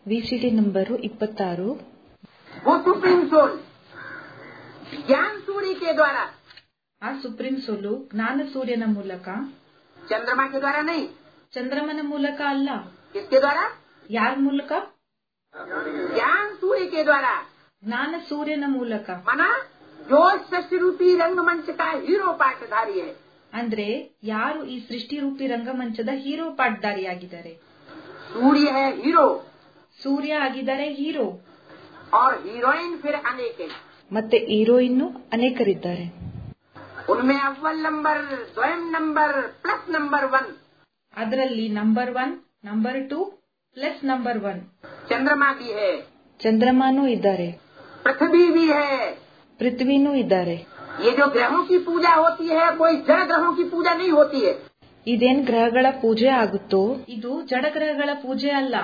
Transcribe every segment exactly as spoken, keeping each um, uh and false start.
ವಿಸಿಡಿ number ಇಪ್ಪತ್ತಾರು. वो supreme soul ज्ञान सूर्य के द्वारा, ಆ ಸುಪ್ರೀಂ ಸೋಲು ಜ್ಞಾನ ಸೂರ್ಯನ ಮೂಲಕ, चंद्रमा के द्वारा नहीं, ಚಂದ್ರಮನ ಮೂಲಕ ಅಲ್ಲ. किसके द्वारा? ಯಾರ ಮೂಲಕ? ज्ञान सूर्य के द्वारा, ಜ್ಞಾನ ಸೂರ್ಯನ ಮೂಲಕ. माना जो सृष्टि रूपी रंगमंच का हीरो पाटधारी है. ಅಂದ್ರೆ ಯಾರು ಈ ಸೃಷ್ಟಿ ರೂಪಿ ರಂಗಮಂಚದ ಹೀರೋ ಪಾಟ್ದಾರಿಯಾಗಿದ್ದಾರೆ. सूर्य है हीरो, ಸೂರ್ಯ ಆಗಿದ್ದಾರೆ ಹೀರೋ, और हीरोइन फिर अनेक है. ಮತ್ತೆ ಹೀರೋಯಿನ್ ಅನೇಕರಿದ್ದಾರೆ. उनमें अव्वल नंबर, द्वयम नंबर, प्लस नंबर वन, ಅದರಲ್ಲಿ number one, number two, plus number one. चंद्रमा भी है, ಚಂದ್ರಮಾನೂ ಇದ್ದಾರೆ, पृथ्वी भी है. ಪೃಥ್ವಿನೂ ಇದ್ದಾರೆ. ये जो ग्रहों की पूजा होती है, कोई जड़ ग्रहों की पूजा नहीं होती है. ಇದೇನ್ ಗ್ರಹಗಳ ಪೂಜೆ ಆಗುತ್ತೋ ಇದು ಜಡ ಗ್ರಹಗಳ ಪೂಜೆ ಅಲ್ಲ.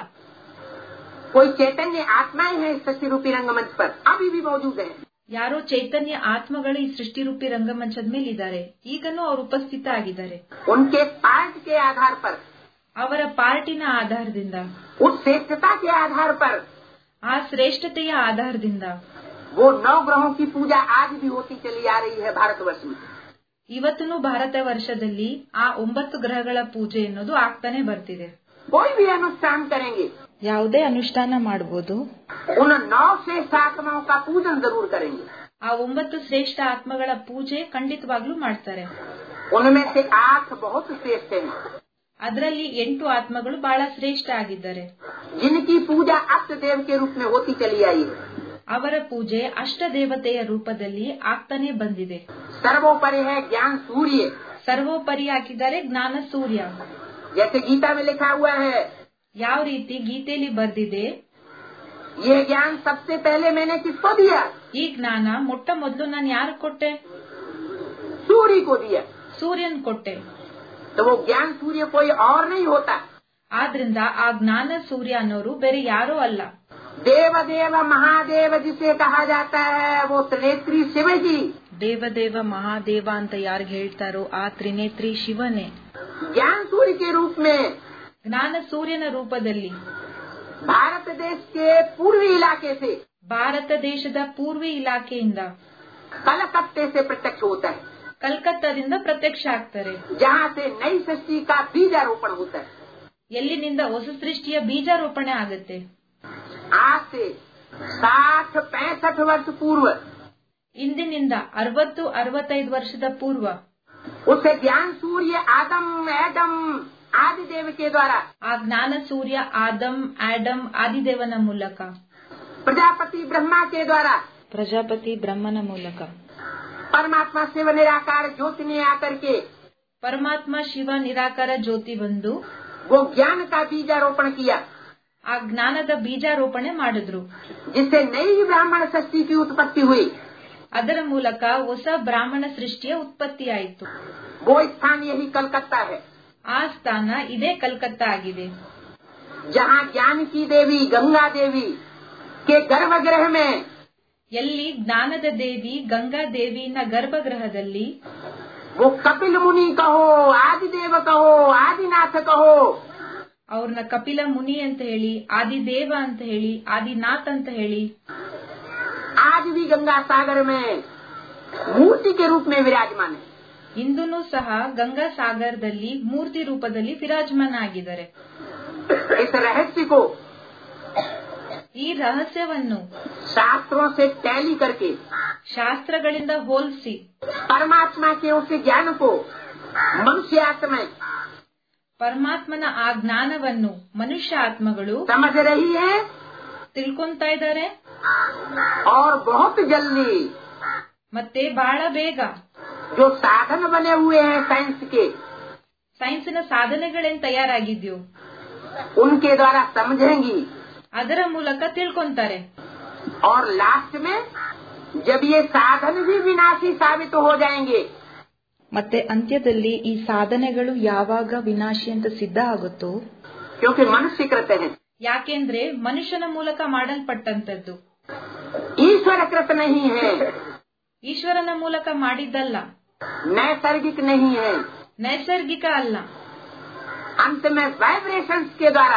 कोई चैतन्य आत्माएं हैं इस सृष्टि रूपी रंगमंच पर, अभी भी मौजूद है. ಯಾರೋ ಚೈತನ್ಯ ಆತ್ಮಗಳು ಈ ಸೃಷ್ಟಿ ರೂಪಿ ರಂಗಮಂಚದ ಮೇಲೆ ಇದ್ದಾರೆ, ಈಗನೂ ಅವರು ಉಪಸ್ಥಿತ ಆಗಿದ್ದಾರೆ. उनके पार्ट के आधार पर, ಅವರ ಪಾರ್ಟಿನ ಆಧಾರದಿಂದ, उस श्रेष्ठता के आधार पर, ಆ ಶ್ರೇಷ್ಠತೆಯ ಆಧಾರದಿಂದ वो नौ ग्रहों की पूजा आज भी होती चली आ रही है भारतवर्ष में. ಇವತ್ತೂ ಭಾರತ ವರ್ಷದಲ್ಲಿ ಆ ಒಂಬತ್ತು ಗ್ರಹಗಳ ಪೂಜೆ ಅನ್ನೋದು ಆಗ್ತಾನೆ ಬರ್ತಿದೆ. कोई भी अनुष्ठान करेंगे, ಯಾವುದೇ ಅನುಷ್ಠಾನ ಮಾಡಬಹುದು, उन नौ श्रेष्ठ आत्माओं का पूजन जरूर करेंगे. ಆ ಒಂಬತ್ತು ಶ್ರೇಷ್ಠ ಆತ್ಮಗಳ ಪೂಜೆ ಖಂಡಿತವಾಗ್ಲೂ ಮಾಡ್ತಾರೆ. उनमें से आठ बहुत श्रेष्ठ हैं, ಅದರಲ್ಲಿ ಎಂಟು ಆತ್ಮಗಳು ಬಹಳ ಶ್ರೇಷ್ಠ ಆಗಿದ್ದಾರೆ. जिनकी पूजा अष्ट देव के रूप में होती चली आई है. ಅವರ ಪೂಜೆ ಅಷ್ಟ ದೇವತೆಯ ರೂಪದಲ್ಲಿ ಆಗ್ತಾನೆ ಬಂದಿದೆ. सर्वोपरि है ज्ञान सूर्य, ಸರ್ವೋಪರಿ ಹಾಕಿದ್ದಾರೆ ಜ್ಞಾನ ಸೂರ್ಯ. जैसे गीता में लिखा हुआ है, ಯಾವ ರೀತಿ ಗೀತೆಯಲ್ಲಿ ಬರ್ದಿದೆ, ये ज्ञान सबसे पहले मैंने किसको दिया? ಈ ಜ್ಞಾನ ಮೊಟ್ಟ ಮೊದಲು ನಾನು ಯಾರು ಕೊಟ್ಟೆ? सूर्य को दिया. ಸೂರ್ಯನ್ ಕೊಟ್ಟೆ. तो वो ज्ञान सूर्य कोई और नहीं होता. ಆದ್ರಿಂದ ಆ ಜ್ಞಾನ ಸೂರ್ಯ ಅನ್ನೋರು ಬೇರೆ ಯಾರೋ ಅಲ್ಲ. देव देव महादेव जिसे कहा जाता है, वो त्रिनेत्री शिव जी. ದೇವದೇವ ಮಹಾದೇವ ಅಂತ ಯಾರಿಗೆ ಹೇಳ್ತಾರೋ ಆ ತ್ರಿನೇತ್ರಿ ಶಿವನೇ. ज्ञान सूर्य के रूप में ಜ್ಞಾನ ಸೂರ್ಯನ ರೂಪದಲ್ಲಿ भारत देश के पूर्वी इलाके से, ಭಾರತ ದೇಶದ ಪೂರ್ವಿ ಇಲಾಖೆಯಿಂದ, कलकत्ते से प्रत्यक्ष होता है, ಕಲ್ಕತ್ತಾದಿಂದ ಪ್ರತ್ಯಕ್ಷ ಆಗ್ತಾರೆ. जहाँ से नई सृष्टि का बीजारोपण होता है. ಎಲ್ಲಿನಿಂದ ಹೊಸ ಸೃಷ್ಟಿಯ ಬೀಜಾರೋಪಣೆ ಆಗುತ್ತೆ. आज से साठ पैंसठ वर्ष पूर्व ಇಂದಿನಿಂದ ಅರವತ್ತು ಅರವತ್ತೈದು ವರ್ಷದ ಪೂರ್ವ उसे ज्ञान सूर्य आदम एडम आदि देव के द्वारा, ಆ ಜ್ಞಾನ ಸೂರ್ಯ ಆದಂ ಆಡಮ್ ಆದಿದೇವನ ಮೂಲಕ, प्रजापति ब्रह्मा के द्वारा, ಪ್ರಜಾಪತಿ ಬ್ರಹ್ಮನ ಮೂಲಕ, परमात्मा शिव निराकार ज्योति ने आकर के ಪರಮಾತ್ಮ ಶಿವ ನಿರಾಕಾರ ಜ್ಯೋತಿ ಬಂದು वो ज्ञान का बीजारोपण किया, ಆ ಜ್ಞಾನದ ಬೀಜಾರೋಪಣೆ ಮಾಡಿದ್ರು. जिससे नई ब्राह्मण सृष्टि की उत्पत्ति हुई. ಅದರ ಮೂಲಕ ಹೊಸ ಬ್ರಾಹ್ಮಣ ಸೃಷ್ಟಿಯ ಉತ್ಪತ್ತಿಯಾಯಿತು. वो स्थान यही कलकत्ता है, ಆ ಸ್ಥಾನ ಇದೇ ಕಲ್ಕತ್ತಾ ಆಗಿದೆ. जहाँ ज्ञान की देवी गंगा देवी के गर्भगृह में, ಎಲ್ಲಿ ಜ್ಞಾನದ ದೇವಿ ಗಂಗಾ ದೇವಿನ ಗರ್ಭಗೃಹದಲ್ಲಿ वो कपिल मुनि कहो, आदिदेव कहो, आदिनाथ कहो, ಅವ್ರನ್ನ ಕಪಿಲ ಮುನಿ ಅಂತ ಹೇಳಿ, ಆದಿದೇವ ಅಂತ ಹೇಳಿ, ಆದಿನಾಥ್ ಅಂತ ಹೇಳಿ, आज भी गंगा सागर में मूर्ति के रूप में विराजमान है. ಇಂದೂ ಸಹ ಗಂಗಾ ಸಾಗರದಲ್ಲಿ ಮೂರ್ತಿ ರೂಪದಲ್ಲಿ ವಿರಾಜಮಾನ ಆಗಿದ್ದಾರೆ. इस रहस्य को ಈ ರಹಸ್ಯವನ್ನು शास्त्रों से टैली करके ಶಾಸ್ತ್ರಗಳಿಂದ ಹೋಲಿಸಿ परमात्मा के उस ज्ञान को मनुष्य आत्मा ಪರಮಾತ್ಮನ ಆ ಜ್ಞಾನವನ್ನು ಮನುಷ್ಯ ಆತ್ಮಗಳು समझ रही है, ತಿಳ್ಕೊಂತಾ ಇದ್ದಾರೆ. और बहुत जल्दी ಮತ್ತೆ ಬಹಳ ಬೇಗ जो साधन बने हुए हैं साइंस के, ಸೈನ್ಸಿನ ಸಾಧನೆಗಳೇನ್ ತಯಾರಾಗಿದ್ಯೋ उनके द्वारा समझेंगी, ಅದರ ಮೂಲಕ ತಿಳ್ಕೊಂತಾರೆ. और लास्ट में जब ये साधन भी विनाशी साबित हो जाएंगे, ಮತ್ತೆ ಅಂತ್ಯದಲ್ಲಿ ಈ ಸಾಧನೆಗಳು ಯಾವಾಗ ವಿನಾಶಿ ಅಂತ ಸಿದ್ಧ ಆಗುತ್ತೋ, क्योंकि मनुष्य कृत है, ಯಾಕೆಂದ್ರೆ ಮನುಷ್ಯನ ಮೂಲಕ ಮಾಡಲ್ಪಟ್ಟಂತದ್ದು, ईश्वर कृत नहीं है, ಈಶ್ವರನ ಮೂಲಕ ಮಾಡಿದ್ದಲ್ಲ, नैसर्गिक नहीं है, ನೈಸರ್ಗಿಕ ಅಲ್ಲ. अंत में वाइब्रेशंस के द्वारा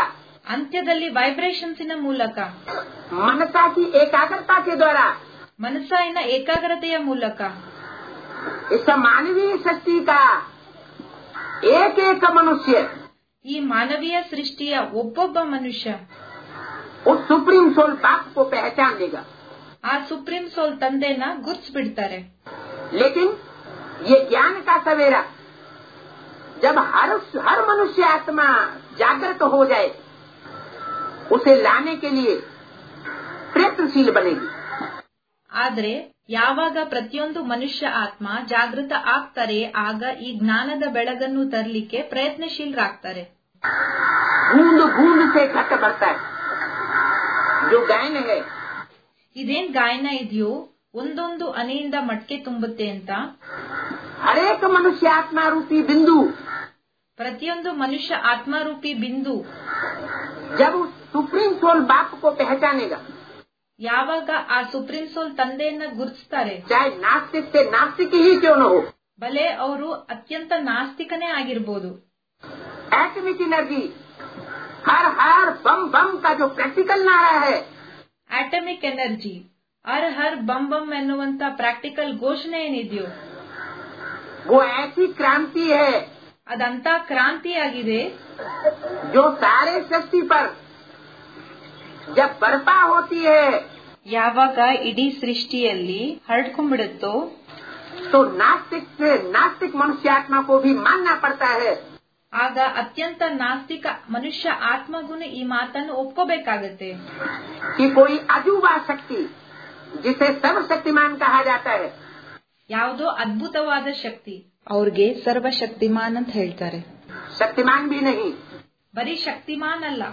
ಅಂತ್ಯದಲ್ಲಿ ವೈಬ್ರೇಷನ್ಸಿನ ಮೂಲಕ, मनसा की एकाग्रता के द्वारा, ಮನಸ್ಸಿನ ಏಕಾಗ್ರತೆಯ ಮೂಲಕ इस मानवीय सृष्टि का एक एक मनुष्य ಈ ಮಾನವೀಯ ಸೃಷ್ಟಿಯ ಒಬ್ಬೊಬ್ಬ ಮನುಷ್ಯ उस सुप्रीम सोल बाप को पहचान लेगा। ಆ ಸುಪ್ರೀಂ ಸೋಲ್ ತಂದೆನ ಗುರ್ತಿಸ್ಬಿಡ್ತಾರೆ। लेकिन ये ज्ञान का सवेरा जब हर हर मनुष्य आत्मा जागृत हो जाए, उसे लाने के लिए प्रयत्नशील बनेगी। ಆದ್ರೆ ಯಾವಾಗ ಪ್ರತಿಯೊಂದು ಮನುಷ್ಯ ಆತ್ಮ ಜಾಗೃತ ಆಗ್ತಾರೆ, ಆಗ ಈ ಜ್ಞಾನದ ಬೆಳಗನ್ನು ತರಲಿಕ್ಕೆ ಪ್ರಯತ್ನಶೀಲರಾಗ್ತಾರೆ। बूंद बूंद से घट बढ़ता है। जो गायन है, ಇದೇನ್ ಗಾಯನ ಇದೆಯೋ ಒಂದೊಂದು ಹನಿಯಿಂದ ಮಟ್ಕೆ ತುಂಬುತ್ತೆ ಅಂತ, हरेक मनुष्य आत्मा रूपी बिंदु ಪ್ರತಿಯೊಂದು ಮನುಷ್ಯ ಆತ್ಮರೂಪಿ ಬಿಂದು जब उस सुप्रीम सोल बाप को पहचानेगा, ಯಾವಾಗ ಆ ಸುಪ್ರೀಂ ಸೋಲ್ ತಂದೆಯನ್ನ ಗುರುತಿಸ್ತಾರೆ, चाहे नास्तिक से नास्तिक ही क्यों न हो, ಭಲೆ ಅವರು ಅತ್ಯಂತ ನಾಸ್ತಿಕನೇ ಆಗಿರ್ಬೋದು, एटमिक एनर्जी हर हर बम बम का जो प्रैक्टिकल नारा है, ಆಟಮಿಕ್ ಎನರ್ಜಿ ಹರ್ ಹರ್ ಬಂ ಬಂ ಎನ್ನುವಂತ ಪ್ರಾಕ್ಟಿಕಲ್ ಘೋಷಣೆ ಏನಿದೆಯೋ वो ऐसी क्रांति है ಅದಂತ ಕ್ರಾಂತಿಯಾಗಿದೆ जो सारे सृष्टि पर जब बर्पा होती है, ಯಾವಾಗ ಇಡೀ ಸೃಷ್ಟಿಯಲ್ಲಿ ಹರಡ್ಕೊಂಡ್ಬಿಡುತ್ತೋ, तो नास्तिक से नास्तिक मनुष्य आत्मा को भी मानना पड़ता है ಆಗ ಅತ್ಯಂತ ನಾಸ್ತಿಕ ಮನುಷ್ಯ ಆತ್ಮಗುನು ಈ ಮಾತನ್ನು ಒಪ್ಕೋಬೇಕಾಗತ್ತೆ कि कोई अजूबा शक्ति जिसे सर्वशक्तिमान कहा जाता है, ಯಾವುದೋ ಅದ್ಭುತವಾದ ಶಕ್ತಿ, ಅವ್ರಿಗೆ ಸರ್ವಶಕ್ತಿಮಾನ್ ಅಂತ ಹೇಳ್ತಾರೆ, शक्तिमान भी नहीं, ಬರೀ ಶಕ್ತಿಮಾನ್ ಅಲ್ಲ,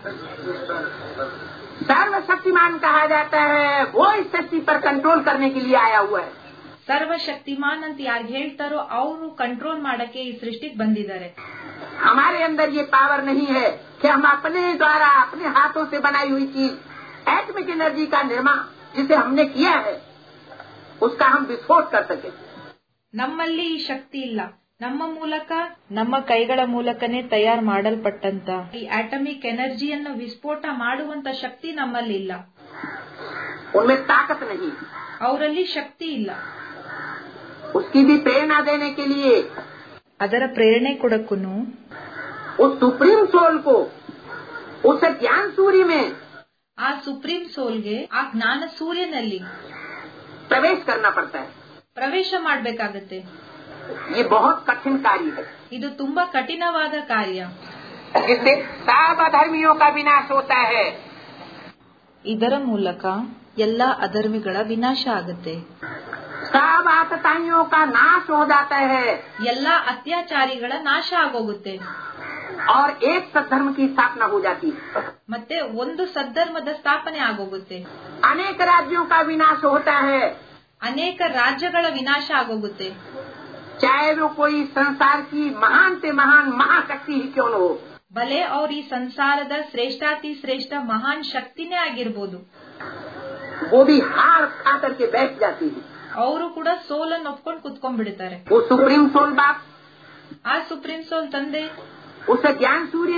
सर्वशक्तिमान कहा जाता है। वो इस सृष्टि पर कंट्रोल करने के लिए आया हुआ है। ಸರ್ವಶಕ್ತಿಮಾನ್ ಅಂತ ಯಾರು ಹೇಳ್ತಾರೋ ಅವರು ಕಂಟ್ರೋಲ್ ಮಾಡಕ್ಕೆ ಈ ಸೃಷ್ಟಿಗೆ ಬಂದಿದ್ದಾರೆ। हमारे अंदर ये पावर नहीं है कि हम अपने द्वारा अपने हाथों से बनाई हुई चीज एटमिक एनर्जी का निर्माण जिसे हमने किया है उसका हम विस्फोट कर सके। ನಮ್ಮಲ್ಲಿ ಈ ಶಕ್ತಿ ಇಲ್ಲ, ನಮ್ಮ ಮೂಲಕ ನಮ್ಮ ಕೈಗಳ ಮೂಲಕನೇ ತಯಾರು ಮಾಡಲ್ಪಟ್ಟಂತ ಈ ಆಟಮಿಕ್ ಎನರ್ಜಿಯನ್ನು ವಿಸ್ಫೋಟ ಮಾಡುವಂತ ಶಕ್ತಿ ನಮ್ಮಲ್ಲಿ ಇಲ್ಲ, उनमें ताकत नहीं, ಅವರಲ್ಲಿ ಶಕ್ತಿ ಇಲ್ಲ। उसकी भी प्रेरणा देने के लिए ಅದರ ಪ್ರೇರಣೆ ಕೊಡಕ್ಕೂನು उस सुप्रीम सोल को उस ज्ञान सूर्य में ಆ ಸುಪ್ರೀಂ ಸೋಲ್ಗೆ ಆ ಜ್ಞಾನ ಸೂರ್ಯನಲ್ಲಿ प्रवेश करना पड़ता है। ಪ್ರವೇಶ ಮಾಡಬೇಕಾಗತ್ತೆ। ये बहुत कठिन कार्य है, ಇದು ತುಂಬಾ ಕಠಿಣವಾದ ಕಾರ್ಯ, जिससे सब अधर्मियों का विनाश होता है। ಇದರ ಮೂಲಕ ಎಲ್ಲಾ ಅಧರ್ಮಿಗಳ ವಿನಾಶ ಆಗುತ್ತೆ, सब आतताइयों का नाश हो जाता है ಎಲ್ಲಾ ಅತ್ಯಾಚಾರಿಗಳ ನಾಶ ಆಗೋಗುತ್ತೆ, और एक सद्धर्म की स्थापना हो जाती है। ಮತ್ತೆ ಒಂದು ಸದ್ಧರ್ಮದ ಸ್ಥಾಪನೆ ಆಗೋಗುತ್ತೆ, अनेक राज्यों का विनाश होता है, ಅನೇಕ ರಾಜ್ಯಗಳ ವಿನಾಶ ಆಗೋಗುತ್ತೆ, चाहे वो कोई संसार की महान से महान महाशक्ति ही क्यों न हो। ಭಲೆ ಅವ್ರ ಈ ಸಂಸಾರದ ಶ್ರೇಷ್ಠಾತಿ ಶ್ರೇಷ್ಠ ಮಹಾನ್ ಶಕ್ತಿನೇ ಆಗಿರ್ಬೋದು, वो भी हार खा करके बैठ जाती है। ಅವರು ಕೂಡ ಸೋಲನ್ನು ಒಪ್ಕೊಂಡು ಕುತ್ಕೊಂಡ್ಬಿಡ್ತಾರೆ। वो सुप्रीम सोल बाप ಆ ಸುಪ್ರೀಂ ಸೋಲ್ ತಂದೆ उस ज्ञान सूर्य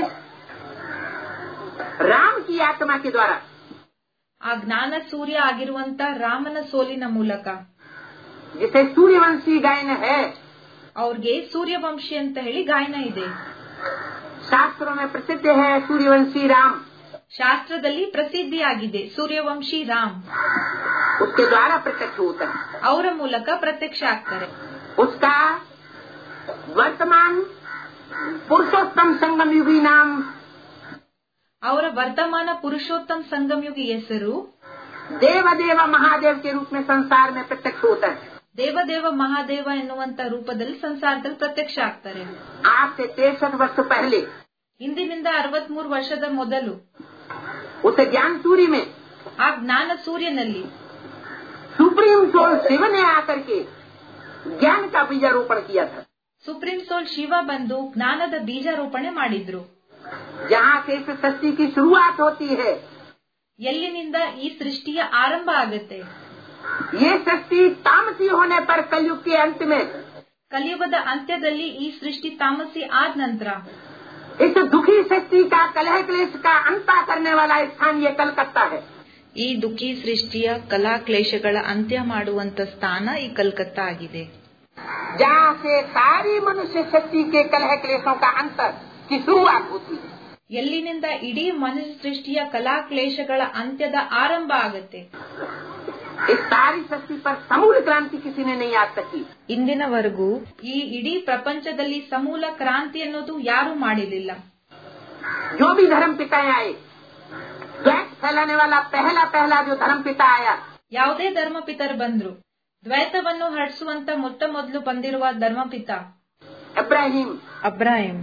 राम की आत्मा के द्वारा ಆ ಜ್ಞಾನ ಸೂರ್ಯ ಆಗಿರುವಂತ ರಾಮನ ಸೋಲಿನ ಮೂಲಕ, जिसे सूर्यवंशी गायन है, ಅವ್ರಿಗೆ ಸೂರ್ಯವಂಶಿ ಅಂತ ಹೇಳಿ ಗಾಯನ ಇದೆ, शास्त्रों में प्रसिद्ध है सूर्यवंशी राम, ಶಾಸ್ತ್ರದಲ್ಲಿ ಪ್ರಸಿದ್ಧಿಯಾಗಿದೆ ಸೂರ್ಯವಂಶಿ ರಾಮ್, उसके द्वारा प्रत्यक्ष होता है। ಅವರ ಮೂಲಕ ಪ್ರತ್ಯಕ್ಷ ಆಗ್ತಾರೆ। उसका वर्तमान पुरुषोत्तम संगम युगी नाम, ಅವರ ವರ್ತಮಾನ ಪುರುಷೋತ್ತಮ ಸಂಗಮಯುಗಿ ಹೆಸರು देवदेव महादेव के रूप में संसार में प्रत्यक्ष होता है। ದೇವದೇವ ಮಹಾದೇವ ಎನ್ನುವಂತ ರೂಪದಲ್ಲಿ ಸಂಸಾರದಲ್ಲಿ ಪ್ರತ್ಯಕ್ಷ ಆಗ್ತಾರೆ। आज से तिरसठ वर्ष पहले ಇಂದಿನಿಂದ ಅರವತ್ಮೂರು ವರ್ಷದ ಮೊದಲು उस ज्ञान सूर्य में ಆ ಜ್ಞಾನ ಸೂರ್ಯನಲ್ಲಿ सुप्रीम सोल शिव ने आकर के ज्ञान का बीजारोपण किया था। ಸುಪ್ರೀಂ ಸೋಲ್ ಶಿವ ಬಂದು ಜ್ಞಾನದ ಬೀಜಾರೋಪಣೆ ಮಾಡಿದ್ರು। जहाँ से इस सृष्टि की शुरुआत होती है, ಎಲ್ಲಿನಿಂದ ಈ ಸೃಷ್ಟಿಯ ಆರಂಭ ಆಗುತ್ತೆ, ये सृष्टि तामसी होने पर कलयुग के अंत में ಕಲಿಯುಗದ ಅಂತ್ಯದಲ್ಲಿ ಈ ಸೃಷ್ಟಿ ತಾಮಸಿ ಆದ ನಂತರ इस दुखी सृष्टि का कलह क्लेश का अंत करने वाला स्थान ये कलकत्ता है। ಈ ದುಃಖಿ ಸೃಷ್ಟಿಯ ಕಲಾ ಕ್ಲೇಶಗಳ ಅಂತ್ಯ ಮಾಡುವಂತ ಸ್ಥಾನ ಈ ಕಲ್ಕತ್ತಾ ಆಗಿದೆ. जहाँ से सारी मनुष्य शक्ति के कलह क्लेशों का अंत की शुरुआत होती है। ಎಲ್ಲಿನಿಂದ ಇಡೀ ಮನುಷ್ಯ ಸೃಷ್ಟಿಯ ಕಲಾ ಕ್ಲೇಶಗಳ ಅಂತ್ಯದ ಆರಂಭ ಆಗುತ್ತೆ. इस सारी सृष्टि पर समूल क्रांति किसी ने नहीं आ सकी. ಇಂದಿನವರೆಗೂ ಈ ಇಡೀ ಪ್ರಪಂಚದಲ್ಲಿ ಸಮೂಲ ಕ್ರಾಂತಿ ಅನ್ನೋದು ಯಾರೂ ಮಾಡಿರಲಿಲ್ಲ. जो भी धर्म पिताएं आए, द्वैत फैलाने वाला पहला पहला जो धर्म पिता आया, ಯಾವುದೇ ಧರ್ಮಪಿತರು ಬಂದ್ರು, ದ್ವೈತವನ್ನು ಹರಡಿಸುವಂತ ಮೊಟ್ಟ ಮೊದಲು ಬಂದಿರುವ ಧರ್ಮಪಿತ इब्राहिम ಅಬ್ರಾಹಿಂ,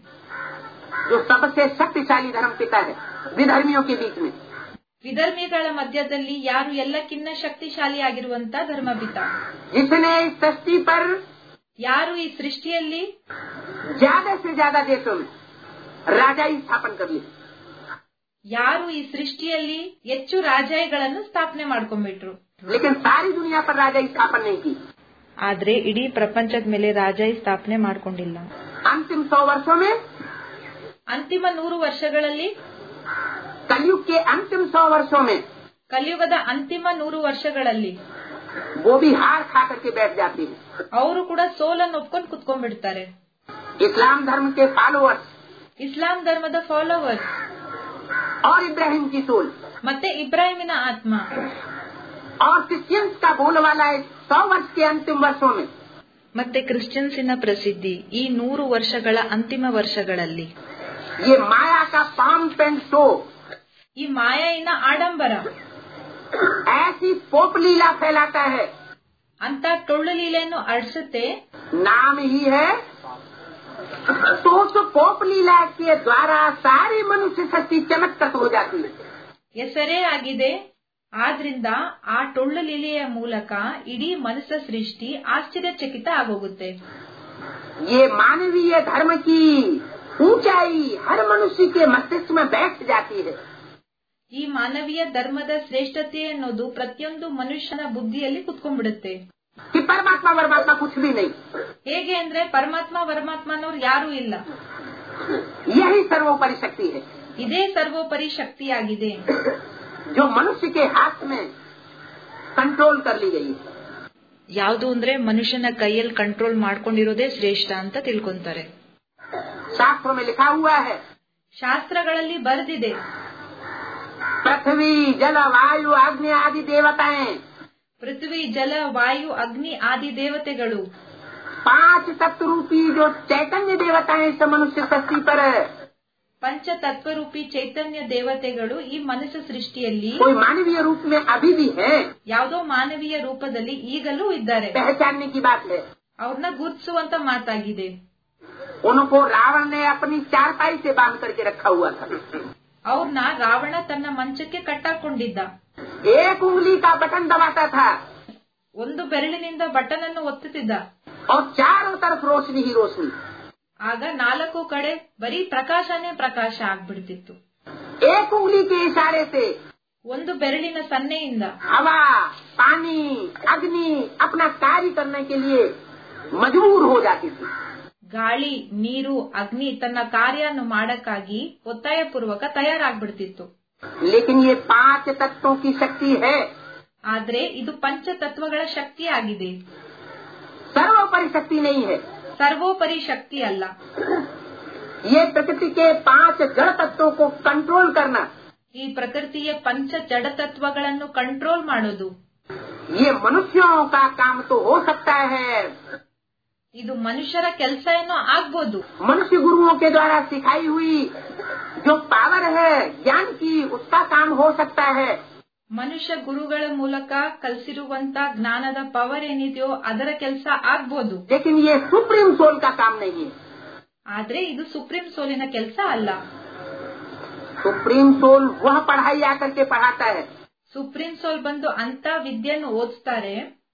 जो सबसे शक्तिशाली धर्म पिता है विधर्मियों के बीच में. ವಿಧರ್ಮಿಗಳ ಮಧ್ಯದಲ್ಲಿ ಯಾರು ಎಲ್ಲಕ್ಕಿಂತ ಶಕ್ತಿಶಾಲಿಯಾಗಿರುವಂತ ಧರ್ಮಪಿತ, जिसने इस सृष्टि पर ಯಾರು ಈ ಸೃಷ್ಟಿಯಲ್ಲಿ ज्यादा से ज्यादा देशों में राजाई स्थापन कर ली. ಯಾರು ಈ ಸೃಷ್ಟಿಯಲ್ಲಿ ಹೆಚ್ಚು ರಾಜಾಯಿಗಳನ್ನು ಸ್ಥಾಪನೆ ಮಾಡ್ಕೊಂಡ್ಬಿಟ್ರು. लेकिन सारी दुनिया पर राजाई स्थापन नहीं की. ಆದ್ರೆ ಇಡೀ ಪ್ರಪಂಚದ ಮೇಲೆ ರಾಜಾಯಿ ಸ್ಥಾಪನೆ ಮಾಡ್ಕೊಂಡಿಲ್ಲ. अंतिम सौ वर्षों में, ಅಂತಿಮ ನೂರು ವರ್ಷಗಳಲ್ಲಿ, कलयुग के अंतिम सौ वर्षों में, ಕಲಿಯುಗದ ಅಂತಿಮ ನೂರು ವರ್ಷಗಳಲ್ಲಿ वो भी हार खा करके बैठ जाती है. ಅವರು ಕೂಡ ಸೋಲನ್ನು ಒಪ್ಕೊಂಡು ಕುತ್ಕೊಂಡ್ಬಿಡ್ತಾರೆ. इस्लाम धर्म के फॉलोअर्स ಇಸ್ಲಾಂ ಧರ್ಮದ ಫಾಲೋವರ್ಸ್ और इब्राहिम की सोल ಮತ್ತೆ ಇಬ್ರಾಹಿಮಿನ ಆತ್ಮ और क्रिश्चियंस का बोलवाला है सौ वर्ष के अंतिम वर्षों में, ಮತ್ತೆ ಕ್ರಿಶ್ಚಿಯನ್ಸಿನ ಪ್ರಸಿದ್ಧಿ ಈ ನೂರು ವರ್ಷಗಳ ಅಂತಿಮ ವರ್ಷಗಳಲ್ಲಿ ये माया का पाम्प एंड शो, ಈ ಮಾಯಾಯಿನ ಆಡಂಬರ ऐसी पोप लीला फैलाता है. ಅಂತ ಟೊಳ್ಳು ಲೀಲೆಯನ್ನು ಅಳಿಸುತ್ತೆ. नाम ही है. तो उस पोप लीला के द्वारा सारी मनुष्य शक्ति चमत्कृत हो जाती है. ಹೆಸರೇ ಆಗಿದೆ. ಆದ್ರಿಂದ ಆ ಟೊಳ್ಳು ಲೀಲೆಯ ಮೂಲಕ ಇಡೀ ಮನುಷ್ಯ ಸೃಷ್ಟಿ ಆಶ್ಚರ್ಯಚಕಿತ ಆಗೋಗುತ್ತೆ. ये मानवीय धर्म की ऊंचाई हर मनुष्य के मस्तिष्क में बैठ जाती है. ಈ ಮಾನವೀಯ ಧರ್ಮದ ಶ್ರೇಷ್ಠತೆ ಅನ್ನೋದು ಪ್ರತಿಯೊಂದು ಮನುಷ್ಯನ ಬುದ್ಧಿಯಲ್ಲಿ ಕುತ್ಕೊಂಡ್ಬಿಡುತ್ತೆ. कि परमात्मा परमात्मा कुछ भी नहीं. ಹೇಗೆ ಅಂದ್ರೆ ಪರಮಾತ್ಮ ಪರಮಾತ್ಮನವ್ರು ಯಾರೂ ಇಲ್ಲ. यही सर्वोपरि शक्ति है. ಇದೇ ಸರ್ವೋಪರಿ ಶಕ್ತಿಯಾಗಿದೆ, जो मनुष्य के हाथ में कंट्रोल कर ली गई. ಯಾವುದು ಅಂದ್ರೆ ಮನುಷ್ಯನ ಕೈಯಲ್ಲಿ ಕಂಟ್ರೋಲ್ ಮಾಡ್ಕೊಂಡಿರೋದೇ ಶ್ರೇಷ್ಠ ಅಂತ ತಿಳ್ಕೊಂತಾರೆ. शास्त्रों में लिखा हुआ है, ಶಾಸ್ತ್ರಗಳಲ್ಲಿ ಬರೆದಿದೆ, पृथ्वी जल वायु अग्नि आदि देवताएं, ಪೃಥ್ವಿ ಜಲ ವಾಯು ಅಗ್ನಿ ಆದಿ ದೇವತೆಗಳು, पांच तत्व रूपी जो चैतन्य देवताएं इस मनुष्य सृष्टि पर, ಪಂಚ ತತ್ವರೂಪಿ ಚೈತನ್ಯ ದೇವತೆಗಳು ಈ ಮನುಷ್ಯ ಸೃಷ್ಟಿಯಲ್ಲಿ कोई मानवीय रूप में अभी भी है. ಯಾವುದೋ ಮಾನವೀಯ ರೂಪದಲ್ಲಿ ಈಗಲೂ ಇದ್ದಾರೆ. पहचानने की बात है. ಅವ್ರನ್ನ ಗುರುತಿಸುವಂತ ಮಾತಾಗಿದೆ. उनको रावण ने अपनी चारपाई से बांध करके रखा हुआ था. ಅವ್ರನ್ನ ರಾವಣ ತನ್ನ ಮಂಚಕ್ಕೆ ಕಟ್ಟಾಕೊಂಡಿದ್ದ. एक उंगली का बटन दबाता था ಒಂದು ಬೆರಳಿನಿಂದ ಬಟನ್ ಅನ್ನು ಒತ್ತುತ್ತಿದ್ದ. और चारों तरफ रोशनी ही रोशनी. ಆಗ ನಾಲ್ಕು ಕಡೆ ಬರೀ ಪ್ರಕಾಶನೇ ಪ್ರಕಾಶ ಆಗ್ಬಿಡ್ತಿತ್ತು. एक उंगली के इशारे से ಒಂದು ಬೆರಳಿನ ಸನ್ನೆಯಿಂದ हवा पानी अग्नि अपना कार्य करने के लिए मजबूर हो जाती थी. ಗಾಳಿ ನೀರು ಅಗ್ನಿ ತನ್ನ ಕಾರ್ಯವನ್ನು ಮಾಡಕ್ಕಾಗಿ ಒತ್ತಾಯ ಪೂರ್ವಕ ತಯಾರಾಗ್ಬಿಡ್ತಿತ್ತು. लेकिन ये पांच तत्वों की शक्ति है. ಆದ್ರೆ ಇದು ಪಂಚ ತತ್ವಗಳ ಶಕ್ತಿ ಆಗಿದೆ, सर्वोपरि शक्ति नहीं है. ಸರ್ವೋಪರಿ ಶಕ್ತಿ ಅಲ್ಲ. ये प्रकृति के पांच जड़ तत्वों को कंट्रोल करना, ಈ ಪ್ರಕೃತಿಯ ಪಂಚ ಜಡ ತತ್ವಗಳನ್ನು ಕಂಟ್ರೋಲ್ ಮಾಡೋದು, ये मनुष्यों का काम तो हो सकता है. ಇದು ಮನುಷ್ಯರ ಕೆಲಸ ಏನೋ ಆಗ್ಬೋದು. मनुष्य गुरुओं के द्वारा सिखाई हुई जो पावर है ज्ञान की, उसका काम हो सकता है. ಮನುಷ್ಯ ಗುರುಗಳ ಮೂಲಕ ಕಲಿಸಿರುವಂತ ಜ್ಞಾನದ ಪವರ್ ಏನಿದೆಯೋ ಅದರ ಕೆಲಸ ಆಗ್ಬೋದು. लेकिन ये सुप्रीम सोल का काम नहीं है. ಆದ್ರೆ ಇದು ಸುಪ್ರೀಂ ಸೋಲಿನ ಕೆಲಸ ಅಲ್ಲ. सुप्रीम सोल वह पढ़ाई आकर के पढ़ाता है ಸುಪ್ರೀಂ ಸೋಲ್ ಬಂದು ಅಂತ ವಿದ್ಯೆಯನ್ನು ಓದಿಸ್ತಾರೆ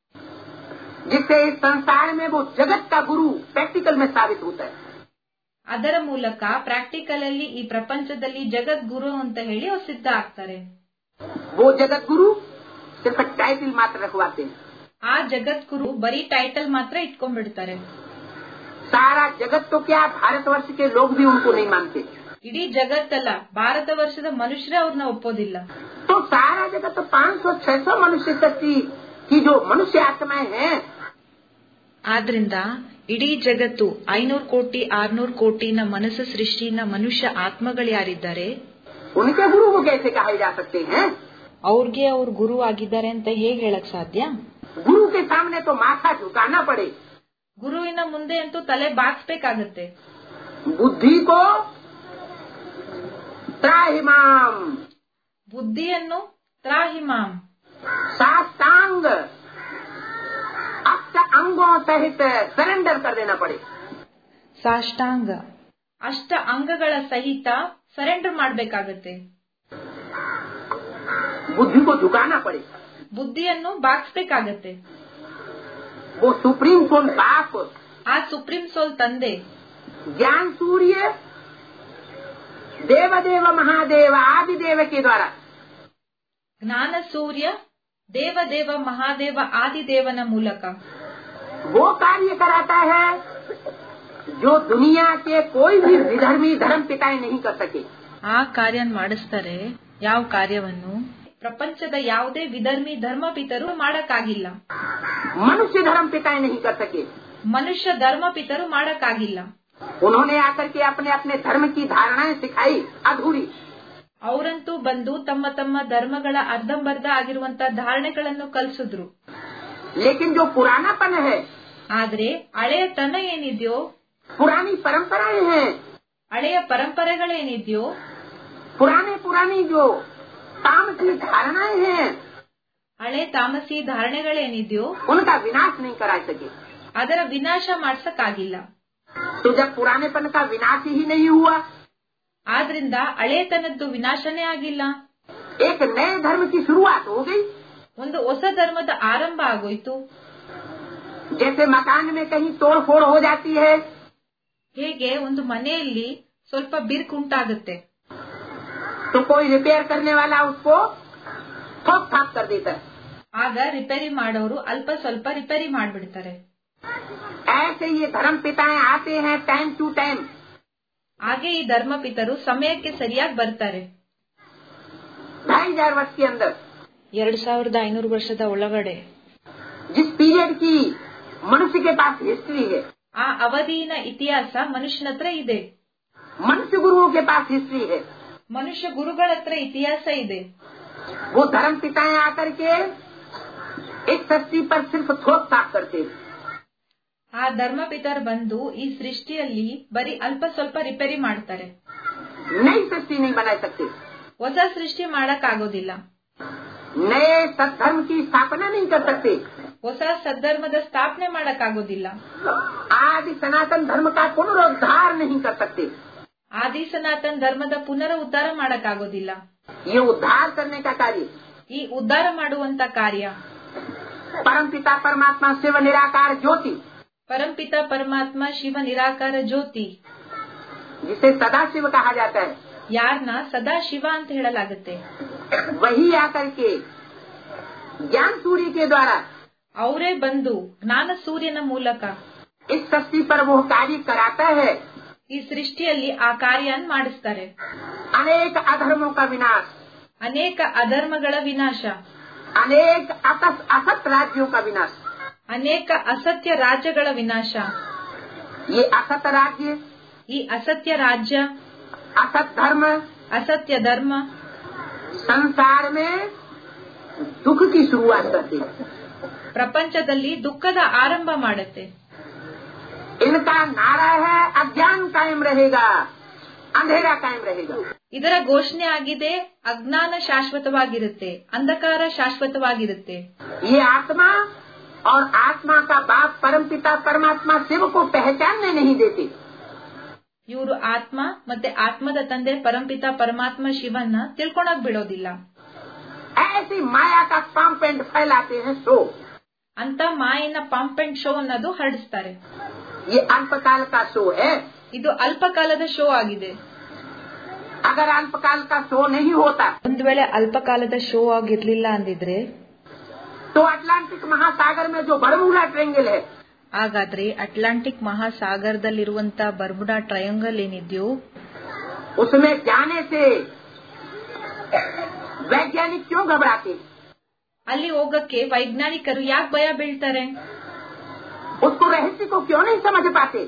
जिससे इस संसार में वो जगत का गुरु प्रैक्टिकल में साबित होता है. ಅದರ ಮೂಲಕ ಪ್ರಾಕ್ಟಿಕಲ್ ಅಲ್ಲಿ ಈ ಪ್ರಪಂಚದಲ್ಲಿ ಜಗದ್ಗುರು ಅಂತ ಹೇಳಿ ಅವ್ರು ಸಿದ್ಧ ಆಗ್ತಾರೆ. वो जगत गुरु सिर्फ टाइटल मात्र रखवाते हैं. ಆ ಜಗದ್ಗುರು ಬರೀ ಟೈಟಲ್ ಮಾತ್ರ ಇಟ್ಕೊಂಡ್ಬಿಡ್ತಾರೆ. सारा जगत तो क्या, भारतवर्ष के लोग भी उनको नहीं मानते। ಇಡೀ ಜಗತ್ತಲ್ಲ, ಭಾರತ ವರ್ಷದ ಮನುಷ್ಯರೇ ಅವ್ರನ್ನ ಒಪ್ಪೋದಿಲ್ಲ. तो सारा जगत तो पाँच सौ छह सौ मनुष्य शक्ति की जो मनुष्य आत्माएं हैं, ಆದ್ರಿಂದ ಇಡೀ ಜಗತ್ತು ಐನೂರು ಕೋಟಿ ಆರ್ನೂರು ಕೋಟಿನ ಮನಸ್ಸು ಸೃಷ್ಟಿನ ಮನುಷ್ಯ ಆತ್ಮಗಳು ಯಾರಿದ್ದಾರೆ, उनके गुरु को कैसे कहा जा सकते हैं? ಅವ್ರಿಗೆ ಅವ್ರ ಗುರು ಆಗಿದ್ದಾರೆ ಅಂತ ಹೇಗೆ ಹೇಳಕ್ ಸಾಧ್ಯ? गुरु के सामने तो माथा झुकाना पड़े। ಗುರುವಿನ ಮುಂದೆ ಅಂತೂ ತಲೆ ಬಾಗ್ಸ್ಬೇಕಾಗತ್ತೆ. बुद्धि को त्राहिमाम, ಬುದ್ಧಿಯನ್ನು ತ್ರಾಹಿಮಾಮ್, साष्टांग अष्ट अंगों सहित सरेंडर कर देना पड़े। ಸಾಷ್ಟಾಂಗ ಅಷ್ಟ ಅಂಗಗಳ ಸಹಿತ ಸರೆಂಡರ್ ಮಾಡ್ಬೇಕಾಗತ್ತೆ. बुद्धि को झुकाना पड़े। ಬುದ್ಧಿಯನ್ನು ಬಾಗ್ಸ್ಬೇಕಾಗತ್ತೆ. वो सुप्रीम सोल बाप, ಆ ಸುಪ್ರೀಂ ಸೋಲ್ ತಂದೆ, ज्ञान सूर्य देवदेव महादेव आदि देव के द्वारा, ಜ್ಞಾನ ಸೂರ್ಯ ದೇವದೇವ ಮಹಾದೇವ ಆದಿದೇವನ ಮೂಲಕ वो कार्य कराता है जो दुनिया के कोई भी विधर्मी धर्म पिताएं नहीं कर सके। ಆ ಕಾರ್ಯ ಮಾಡಿಸ್ತಾರೆ. ಯಾವ ಕಾರ್ಯವನ್ನು ಪ್ರಪಂಚದ ಯಾವುದೇ ವಿಧರ್ಮಿ ಧರ್ಮಪಿತರು ಮಾಡಕ್ಕಾಗಿಲ್ಲ. मनुष्य धर्म पिताएं नहीं कर सके। ಮನುಷ್ಯ ಧರ್ಮಪಿತರು ಮಾಡಕ್ಕಾಗಿಲ್ಲ. उन्होंने आकर के अपने अपने धर्म की धारणाएं सिखाई अधूरी। ಅವರಂತೂ ಬಂದು ತಮ್ಮ ತಮ್ಮ ಧರ್ಮಗಳ ಅರ್ಧಂಬರ್ಧ ಆಗಿರುವಂತ ಧಾರಣೆಗಳನ್ನು ಕಲಿಸಿದ್ರು. लेकिन जो पुरानापन है, ಆದ್ರೆ ಹಳೆಯತನ ಏನಿದ್ಯೋ, पुरानी परंपराएं हैं, ಹಳೆಯ ಪರಂಪರೆಗಳೇನಿದ್ಯೋ, पुराने पुरानी जो काम की धारणाएं हैं, ಹಳೆ ತಾಮಸಿ ಧಾರಣೆಗಳೇನಿದ್ಯೋ उनका विनाश नहीं करा सके। ಅದರ ವಿನಾಶ ಮಾಡ್ಸಕ್ಕಾಗಿಲ್ಲ. तो जब पुरानेपन का विनाश ही नहीं हुआ, ಆದ್ರಿಂದ ಹಳೆತನದ್ದು ವಿನಾಶನೇ ಆಗಿಲ್ಲ. एक नए धर्म की शुरुआत हो गई। ಒಂದು ಹೊಸ ಧರ್ಮದ ಆರಂಭ ಆಗೋಯ್ತು. जैसे मकान में कहीं तोड़ फोड़ हो जाती है, ಹೇಗೆ ಒಂದು ಮನೆಯಲ್ಲಿ ಸ್ವಲ್ಪ ಬಿರುಕುಂಟಾಗುತ್ತೆ, तो कोई रिपेयर करने वाला उसको ठोक ठाक कर देता है। ಆಗ ರಿಪೇರಿ ಮಾಡೋರು ಅಲ್ಪ ಸ್ವಲ್ಪ ರಿಪೇರಿ ಮಾಡ್ಬಿಡ್ತಾರೆ. ऐसे ये धर्म पिताएं आते हैं टाइम टू टाइम। ಹಾಗೆ ಈ ಧರ್ಮಪಿತರು ಸಮಯಕ್ಕೆ ಸರಿಯಾಗಿ ಬರ್ತಾರೆ. ढाई हजार वर्ष के अंदर, ಎರಡ್ ಸಾವಿರದ ಐನೂರು ವರ್ಷದ ಒಳಗಡೆ, जिस पीरियड की मनुष्य के पास हिस्ट्री है, ಆ ಅವಧಿನ ಇತಿಹಾಸ ಮನುಷ್ಯನ ಹತ್ರ ಇದೆ. मनुष्य गुरुओं के पास हिस्ट्री है। ಮನುಷ್ಯ ಗುರುಗಳ ಹತ್ರ ಇತಿಹಾಸ ಇದೆ. वो धर्म पिताएं आकर के इस सृष्टि पर सिर्फ थोक साफ करते हैं। ಆ ಧರ್ಮಪಿತರ್ ಬಂದು ಈ ಸೃಷ್ಟಿಯಲ್ಲಿ ಬರೀ ಅಲ್ಪ ಸ್ವಲ್ಪ ರಿಪೇರಿ ಮಾಡ್ತಾರೆ. नई सृष्टि नहीं बना सकते, ಹೊಸ ಸೃಷ್ಟಿ ಮಾಡಕ್ ಆಗೋದಿಲ್ಲ. नए सद्धर्म की स्थापना नहीं कर सकते, ಹೊಸ ಸದ್ಧರ್ಮದ ಸ್ಥಾಪನೆ ಮಾಡಕ್ ಆಗೋದಿಲ್ಲ. आदि सनातन धर्म का पुनरुद्धार नहीं कर सकते। ಆದಿ ಸನಾತನ್ ಧರ್ಮದ ಪುನರ ಉದ್ಧಾರ ಮಾಡಕ್ ಆಗೋದಿಲ್ಲ. ये उद्धार करने का कार्य ಈ ಉದ್ಧಾರ ಮಾಡುವಂತ ಕಾರ್ಯ परमपिता परमात्मा शिव निराकार ज्योति, ಪರಂಪಿತ ಪರಮಾತ್ಮ ಶಿವ ನಿರಾಕಾರ ಜ್ಯೋತಿ, जिसे सदा शिव कहा जाता है, ಯಾರನ್ನ ಸದಾ ಶಿವ ಅಂತ ಹೇಳಲಾಗುತ್ತೆ. वही आकर के ज्ञान सूर्य के द्वारा ಅವರೇ ಬಂದು ಜ್ಞಾನ ಸೂರ್ಯನ ಮೂಲಕ इस सृष्टि पर वो कार्य कराता है। ಈ ಸೃಷ್ಟಿಯಲ್ಲಿ ಆ ಕಾರ್ಯನ್ ಮಾಡಿಸ್ತಾರೆ. अनेक अधर्मों का विनाश, ಅನೇಕ ಅಧರ್ಮಗಳ ವಿನಾಶ, अनेक असत असत राज्यों का विनाश। ಅನೇಕ ಅಸತ್ಯ ರಾಜ್ಯಗಳ ವಿನಾಶ. ये असत राज्य, ಈ ಅಸತ್ಯ ರಾಜ್ಯ, असत धर्म ಅಸತ್ಯ ಧರ್ಮ संसार में दुख की शुरुआत करते हैं। ಪ್ರಪಂಚದಲ್ಲಿ ದುಃಖದ ಆರಂಭ ಮಾಡುತ್ತೆ. इनका नारा है अज्ञान कायम रहेगा, अंधेरा कायम रहेगा। ಇದರ ಘೋಷಣೆ ಆಗಿದೆ, ಅಜ್ಞಾನ ಶಾಶ್ವತವಾಗಿರುತ್ತೆ, ಅಂಧಕಾರ ಶಾಶ್ವತವಾಗಿರುತ್ತೆ. ये आत्मा और आत्मा का बाप परमपिता परमात्मा शिव को पहचानने नहीं देते। ಇವರು ಆತ್ಮ ಮತ್ತೆ ಆತ್ಮದ ತಂದೆ ಪರಂಪಿತ ಪರಮಾತ್ಮ ಶಿವನ್ನ ತಿಳ್ಕೊಳಕ್ ಬಿಡೋದಿಲ್ಲ. ऐसी माया का पाम्पेंट फैलाते हैं शो, ಅಂತ ಮಾಯಿನ ಪಂಪ್ ಅಂಡ್ ಶೋ ಅನ್ನೋದು ಹರಡಿಸ್ತಾರೆ. ये अल्पकाल का शो है। ಇದು ಅಲ್ಪಕಾಲದ ಶೋ ಆಗಿದೆ. अगर अल्पकाल का शो नहीं होता, ಒಂದ್ ವೇಳೆ ಅಲ್ಪಕಾಲದ ಶೋ ಆಗಿರ್ಲಿಲ್ಲ ಅಂದಿದ್ರೆ, तो अटलांटिक महासागर में जो बरमूडा ट्रेंगल है, ಹಾಗಾದ್ರೆ ಅಟ್ಲಾಂಟಿಕ್ ಮಹಾಸಾಗರದಲ್ಲಿರುವಂತ ಬರ್ಮುಡಾ ಟ್ರಯಾಂಗಲ್ ಏನಿದೆಯೋ उसमें जाने से वैज्ञानिक क्यों घबराते? ಅಲ್ಲಿ ಹೋಗಕ್ಕೆ ವೈಜ್ಞಾನಿಕರು ಯಾಕೆ ಭಯ ಬೀಳ್ತಾರೆ? उसको रहस्य को क्यों नहीं समझ पाते?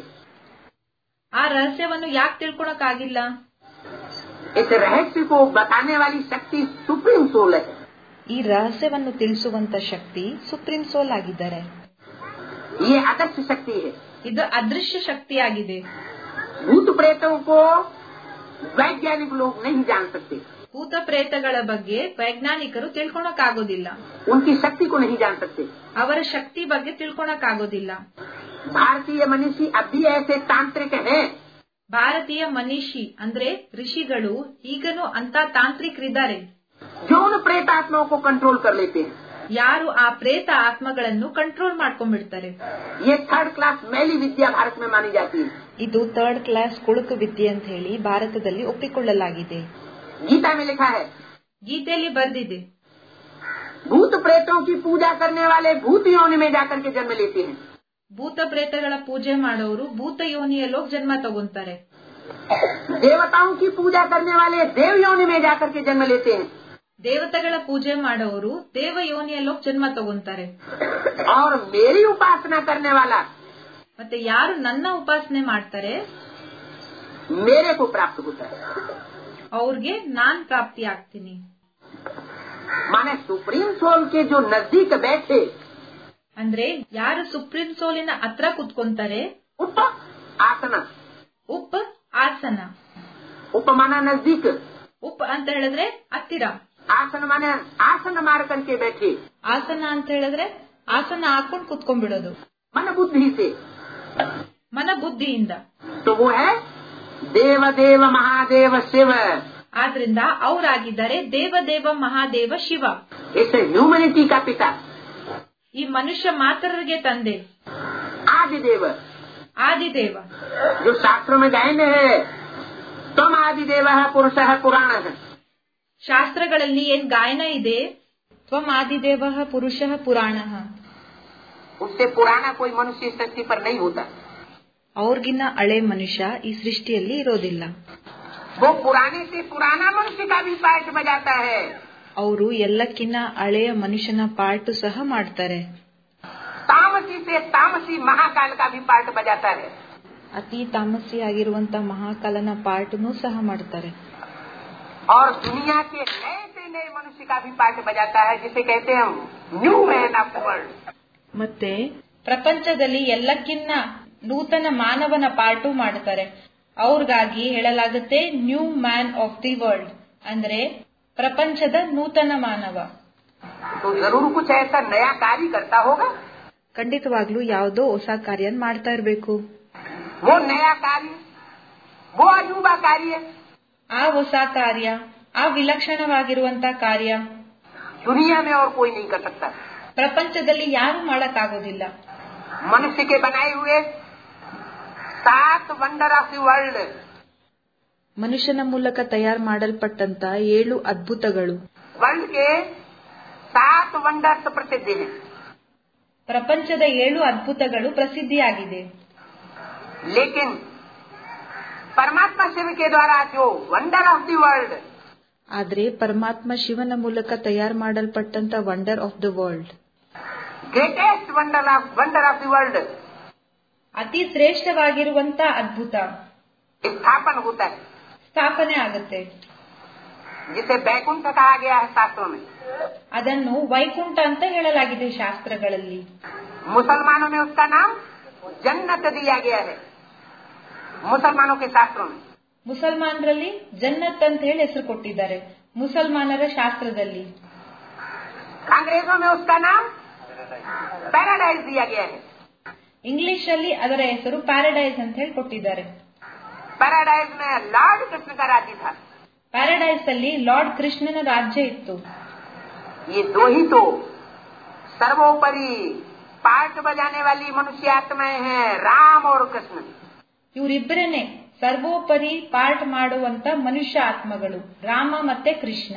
ಆ ರಹಸ್ಯವನ್ನು ಯಾಕೆ ತಿಳ್ಕೊಳಕ್ಕಾಗಿಲ್ಲ? इस रहस्य को बताने वाली शक्ति सुप्रीम सोल है. ಈ ರಹಸ್ಯವನ್ನು ತಿಳಿಸುವಂತ ಶಕ್ತಿ ಸುಪ್ರೀಂ ಸೋಲ್ ಆಗಿದ್ದಾರೆ. ये आदर्श शक्ति है. ಇದು ಅದೃಶ್ಯ ಶಕ್ತಿಯಾಗಿದೆ. भूत प्रेतों को वैज्ञानिक लोग नहीं जान सकते. ಭೂತ ಪ್ರೇತಗಳ ಬಗ್ಗೆ ವೈಜ್ಞಾನಿಕರು ತಿಳ್ಕೊಳಕ್ಕಾಗೋದಿಲ್ಲ. उनकी शक्ति को नहीं जान सकते. ಅವರ ಶಕ್ತಿ ಬಗ್ಗೆ ತಿಳ್ಕೊಳಕ್ಕಾಗೋದಿಲ್ಲ. भारतीय मनीषी अब भी ऐसे तांत्रिक हैं. ಭಾರತೀಯ ಮನೀಷಿ ಅಂದ್ರೆ ಋಷಿಗಳು ಈಗನೂ ಅಂತ ತಾಂತ್ರಿಕರಿದ್ದಾರೆ. जो उन प्रेतात्माओं को कंट्रोल कर लेते हैं. ಯಾರು ಆ ಪ್ರೇತ ಆತ್ಮಗಳನ್ನು ಕಂಟ್ರೋಲ್ ಮಾಡ್ಕೊಂಡ್ಬಿಡ್ತಾರೆ. ये थर्ड क्लास मैली विद्या भारत में मानी जाती है. ಇದು ಥರ್ಡ್ ಕ್ಲಾಸ್ ಕುಳುಕು ವಿದ್ಯೆ ಅಂತ ಹೇಳಿ ಭಾರತದಲ್ಲಿ ಒಪ್ಪಿಕೊಳ್ಳಲಾಗಿದೆ. गीता में लिखा है, ಗೀತೆಯಲ್ಲಿ ಬರ್ದಿದೆ, भूत प्रेतों की पूजा करने वाले भूत योनि में जाकर के जन्म लेते हैं. ಭೂತ ಪ್ರೇತಗಳ ಪೂಜೆ ಮಾಡೋರು ಭೂತ ಯೋನಿಯಲ್ಲಿ ಜನ್ಮ ತಗೊಂತಾರೆ. देवताओं की पूजा करने वाले देव योनि में जाकर के जन्म लेते हैं. ದೇವತೆಗಳ ಪೂಜೆ ಮಾಡೋರು ದೇವ ಯೋನಿಯಲ್ಲಿ ಜನ್ಮ ತಗೊಂತಾರೆ. और मेरी उपासना करने वाला, ಮತ್ತೆ ಯಾರು ನನ್ನ ಉಪಾಸನೆ ಮಾಡ್ತಾರೆ मेरे को प्राप्त होता है. ಅವ್ರಿಗೆ ನಾನ್ ಪ್ರಾಪ್ತಿ ಆಗ್ತೀನಿ. माने सुप्रीम सोल के जो नजदीक बैठे, ಅಂದ್ರೆ ಯಾರು ಸುಪ್ರೀಂ ಸೋಲಿನ ಹತ್ರ ಕುತ್ಕೊಂತಾರೆ, उप आसन, ಉಪ್ ಆಸನ. उप माना नजदीक, ಉಪ್ ಅಂತ ಹೇಳಿದ್ರೆ ಹತ್ತಿರ, आसन माने आसन मार करके बैठे, ಆಸನ ಅಂತ ಹೇಳಿದ್ರೆ ಆಸನ ಹಾಕೊಂಡು ಕುತ್ಕೊಂಡ್ಬಿಡೋದು मन बुद्धि से, ಮನ ಬುದ್ಧಿಯಿಂದ. तो वो है देव देव महादेव शिव. ಆದ್ರಿಂದ ಅವರಾಗಿದ್ದಾರೆ ದೇವದೇವ ಮಹಾದೇವ ಶಿವ. इस ह्यूमनिटी का पिता, ಈ ಮನುಷ್ಯ ಮಾತ್ರರಿಗೆ ತಂದೆ, आदिदेव, ಆದಿದೇವ. जो शास्त्रों में गायन है, तुम आदिदेव है, पुरुष है, पुराण है. ಶಾಸ್ತ್ರಗಳಲ್ಲಿ ಏನ್ ಗಾಯನ ಇದೆ, ತ್ವಂ ಆದಿದೇವ ಪುರುಷ ಪುರಾಣ. उससे पुराना कोई मनुष्य इस धरती पर नहीं होता. ಅವ್ರಿಗಿನ್ನ ಹಳೆ ಮನುಷ್ಯ ಈ ಸೃಷ್ಟಿಯಲ್ಲಿ ಇರೋದಿಲ್ಲ. वो पुराने से पुराना मनुष्य का भी पार्ट बजाता है. ಅವರು ಎಲ್ಲಕ್ಕಿನ್ನ ಹಳೆಯ ಮನುಷ್ಯನ ಪಾರ್ಟ್ ಸಹ ಮಾಡ್ತಾರೆ. तामसी से तामसी महाकाल का भी पार्ट बजाता है. ಅತಿ ತಾಮಸಿ ಆಗಿರುವಂತ ಮಹಾಕಾಲನ ಪಾರ್ಟ್ನೂ ಸಹ ಮಾಡ್ತಾರೆ. और दुनिया के नए से नए मनुष्य का भी पार्ट बजाता है, जिसे कहते हैं new man of the world. ಮತ್ತೆ ಪ್ರಪಂಚದಲ್ಲಿ ಎಲ್ಲಕ್ಕಿನ್ನ ನೂತನ ಮಾನವನ ಪಾರ್ಟು ಮಾಡ್ತಾರೆ. ಅವ್ರಿಗಾಗಿ ಹೇಳಲಾಗುತ್ತೆ new man of the world, ಅಂದ್ರೆ ಪ್ರಪಂಚದ ನೂತನ ಮಾನವ. तो जरूर कुछ ऐसा नया कार्य करता होगा. ಖಂಡಿತವಾಗ್ಲೂ ಯಾವುದೋ ಹೊಸ ಕಾರ್ಯ ಮಾಡ್ತಾ ಇರಬೇಕು. वो नया कार्य, वो अजूबा कार्य, ಆ ಹೊಸ ಕಾರ್ಯ, ಆ ವಿಲಕ್ಷಣವಾಗಿರುವಂತ ಕಾರ್ಯ दुनिया में और कोई नहीं कर सकता. ಪ್ರಪಂಚದಲ್ಲಿ ಯಾರು ಮಾಡಕ್ಕಾಗೋದಿಲ್ಲ. मनुष्य के बनाए हुए सात वंडर ऑफ द वर्ल्ड, ಮನುಷ್ಯನ ಮೂಲಕ ತಯಾರು ಮಾಡಲ್ಪಟ್ಟಂತ ಏಳು ಅದ್ಭುತಗಳು वर्ल्ड के सात वंडर्स प्रसिद्ध हैं. ಪ್ರಪಂಚದ ಏಳು ಅದ್ಭುತಗಳು ಪ್ರಸಿದ್ಧಿಯಾಗಿದೆ. लेकिन परमात्मा शिव के द्वारा जो वंडर ऑफ द वर्ल्ड, ಆದ್ರೆ ಪರಮಾತ್ಮ ಶಿವನ ಮೂಲಕ ತಯಾರು ಮಾಡಲ್ಪಟ್ಟಂತ wonder of the world, greatest wonder of wonder of the world, ಅತಿ ಶ್ರೇಷ್ಠವಾಗಿರುವಂತ ಅದ್ಭುತ स्थापन होता है, ಸ್ಥಾಪನೆ ಆಗುತ್ತೆ. जिसे बैकुंठ कहा गया है शास्त्रों में. ಅದನ್ನು ವೈಕುಂಠ ಅಂತ ಹೇಳಲಾಗಿದೆ ಶಾಸ್ತ್ರಗಳಲ್ಲಿ. मुसलमानों में उसका नाम जन्नत दिया गया है, मुसलमानों के शास्त्रों में. ಮುಸಲ್ಮಾನರಲ್ಲಿ ಜನ್ನತ್ ಅಂತ ಹೇಳಿ ಹೆಸರು ಕೊಟ್ಟಿದ್ದಾರೆ ಮುಸಲ್ಮಾನರ ಶಾಸ್ತ್ರದಲ್ಲಿ. अंग्रेजों में उसका नाम पैराडाइज दिया गया है. ಇಂಗ್ಲಿಷ್ ಅಲ್ಲಿ ಅದರ ಹೆಸರು ಪ್ಯಾರಡೈಸ್ ಅಂತ ಹೇಳಿ ಕೊಟ್ಟಿದ್ದಾರೆ. पैराडाइज में लॉर्ड कृष्ण का राज्य था. ಪ್ಯಾರಡೈಸ್ ಅಲ್ಲಿ ಲಾರ್ಡ್ ಕೃಷ್ಣನ ರಾಜ್ಯ ಇತ್ತು. ये दो ही तो सर्वोपरि पार्ट बजाने वाली मनुष्य आत्माएं हैं, राम और कृष्ण. ಇವರಿಬ್ಬರೇನೆ ಸರ್ವೋಪರಿ ಪಾರ್ಟ್ ಮಾಡುವಂತ ಮನುಷ್ಯ ಆತ್ಮಗಳು, ರಾಮ ಮತ್ತೆ ಕೃಷ್ಣ.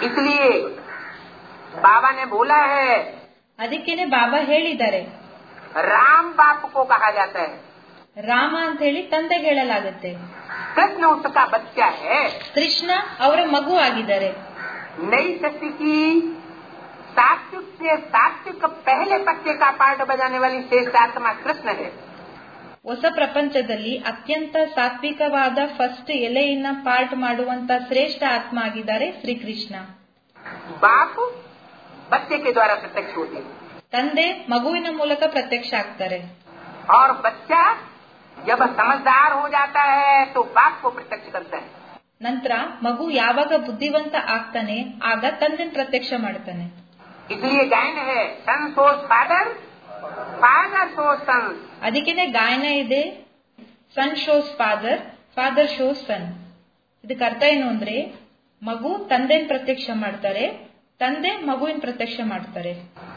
इसलिए बाबा ने बोला है, ಅದಕ್ಕೇನೆ ಬಾಬಾ ಹೇಳಿದ್ದಾರೆ, राम बाप को कहा जाता है। ರಾಮ ಅಂತ ಹೇಳಿ ತಂದೆಗೆ ಹೇಳಲಾಗುತ್ತೆ. कृष्ण उसका बच्चा है। ಕೃಷ್ಣ ಅವರ ಮಗು ಆಗಿದ್ದಾರೆ. नई सृष्टि की सात्विक से सात्विक पहले पत्ते का पार्ट बजाने वाली श्रेष्ठ आत्मा कृष्ण है। ಹೊಸ ಪ್ರಪಂಚದಲ್ಲಿ ಅತ್ಯಂತ ಸಾತ್ವಿಕವಾದ ಫಸ್ಟ್ ಎಲೆಯನ್ನ ಪಾರ್ಟ್ ಮಾಡುವಂತ ಶ್ರೇಷ್ಠ ಆತ್ಮ ಆಗಿದ್ದಾರೆ ಶ್ರೀಕೃಷ್ಣ. बाप बच्चे के द्वारा प्रत्यक्ष होते हैं। ತಂದೆ ಮಗುವಿನ ಮೂಲಕ ಪ್ರತ್ಯಕ್ಷ ಆಗ್ತಾರೆ. और बच्चा जब समझदार हो जाता है तो बाप को प्रत्यक्ष करता है। ನಂತರ ಮಗು ಯಾವಾಗ ಬುದ್ಧಿವಂತ ಆಗ್ತಾನೆ ಆಗ ತಂದೆನ ಪ್ರತ್ಯಕ್ಷ ಮಾಡ್ತಾನೆ. इसलिए गायन है सन सोस फादर, फादर सोस सन। ಅದಕ್ಕೆನೆ ಗಾಯನ ಇದೆ son shows father, father shows son. ಇದಕ್ಕೆ ಅರ್ಥ ಏನು ಅಂದ್ರೆ ಮಗು ತಂದೆನ ಪ್ರತ್ಯಕ್ಷ ಮಾಡ್ತಾರೆ, ತಂದೆ ಮಗುವಿನ ಪ್ರತ್ಯಕ್ಷ ಮಾಡ್ತಾರೆ.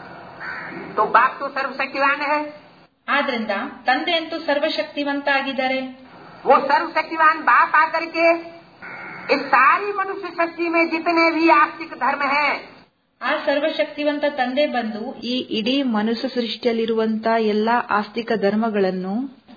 तो बाप तो सर्वशक्तिवान है। ಆದ್ರಿಂದ ತಂದೆ ಅಂತೂ ಸರ್ವಶಕ್ತಿವಂತ ಆಗಿದ್ದಾರೆ. वो सर्वशक्तिवान बाप आकर के इस सारी मनुष्य सृष्टि में जितने भी आस्तिक धर्म हैं, ಆ ಸರ್ವಶಕ್ತಿವಂತ ತಂದೆ ಬಂದು ಈ ಇಡೀ ಮನುಷ್ಯ ಸೃಷ್ಟಿಯಲ್ಲಿರುವಂತ ಎಲ್ಲಾ ಆಸ್ತಿಕ ಧರ್ಮಗಳನ್ನು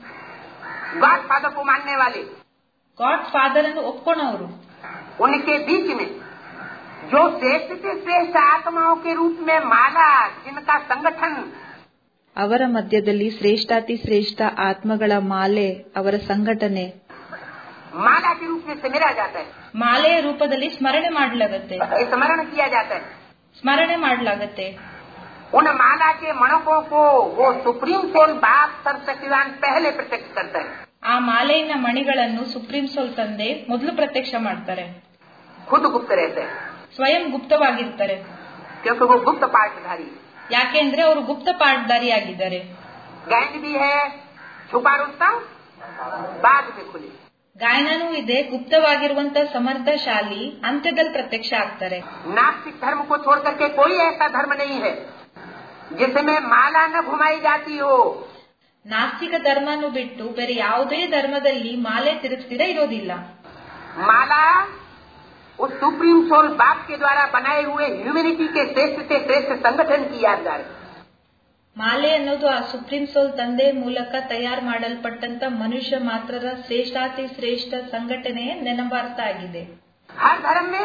गॉड फादर को मानने वाले, ಗಾಡ್ ಫಾದರ್ ಅನ್ನು ಒಪ್ಕೊಳ್ಳೋರು, उनके बीच में जो श्रेष्ठ से श्रेष्ठ आत्माओं के रूप में माला, जिनका संगठन, ಅವರ ಮಧ್ಯದಲ್ಲಿ ಶ್ರೇಷ್ಠಾತಿ ಶ್ರೇಷ್ಠ ಆತ್ಮಗಳ ಮಾಲೆ, ಅವರ ಸಂಘಟನೆ माला के रूप में सिमरा जाता है। ಮಾಲೆಯ ರೂಪದಲ್ಲಿ ಸ್ಮರಣೆ ಮಾಡಲಾಗುತ್ತೆ, स्मरण किया जाता है। ಸ್ಮರಣೆ ಮಾಡಲಾಗುತ್ತೆ. उन माला के मणकों को वो सुप्रीम सोल बाप सर्वशक्तिवान पहले प्रत्यक्ष करता है। ಆ ಮಾಲೆಯ ಮಣಿಗಳನ್ನು ಸುಪ್ರೀಂ ಸೋಲ್ ತಂದೆ ಮೊದಲು ಪ್ರತ್ಯಕ್ಷ ಮಾಡ್ತಾರೆ. खुद गुप्त रहते हैं ಸ್ವಯಂ ಗುಪ್ತವಾಗಿರ್ತಾರೆ. क्योंकि वो गुप्त पाठधारी, ಯಾಕೆಂದ್ರೆ ಅವರು ಗುಪ್ತ ಪಾಠಧಾರಿಯಾಗಿದ್ದಾರೆ. गायन भी है छुपा रुस्तम बाद में खुली। ಗಾಯನನೂ ಇದೆ, ಗುಪ್ತವಾಗಿರುವಂತ ಸಮರ್ಥಶಾಲಿ ಅಂತ್ಯದಲ್ಲಿ ಪ್ರತ್ಯಕ್ಷ ಆಗ್ತಾರೆ. नास्तिक धर्म को छोड़ करके कोई ऐसा धर्म नहीं है जिसमें माला न घुमाई जाती हो। ನಾಸ್ತಿಕ ಧರ್ಮನು ಬಿಟ್ಟು ಬೇರೆ ಯಾವುದೇ ಧರ್ಮದಲ್ಲಿ ಮಾಲೆ ತಿರುಗಿಸ್ತಿರ ಇರೋದಿಲ್ಲ. माला उस सुप्रीम सोल बाप के द्वारा बनाए हुए ह्यूमैनिटी के श्रेष्ठ से श्रेष्ठ संगठन की यादगार है। ಮಾಲೆ ಅನ್ನೋದು ಆ ಸುಪ್ರೀಂ ಸೋಲ್ ತಂದೆ ಮೂಲಕ ತಯಾರು ಮಾಡಲ್ಪಟ್ಟಂತ ಮನುಷ್ಯ ಮಾತ್ರರ ಶ್ರೇಷ್ಠಾತಿ ಶ್ರೇಷ್ಠ ಸಂಘಟನೆಯ ನೆನಪಾರ್ಥ ಆಗಿದೆ. हर धर्म में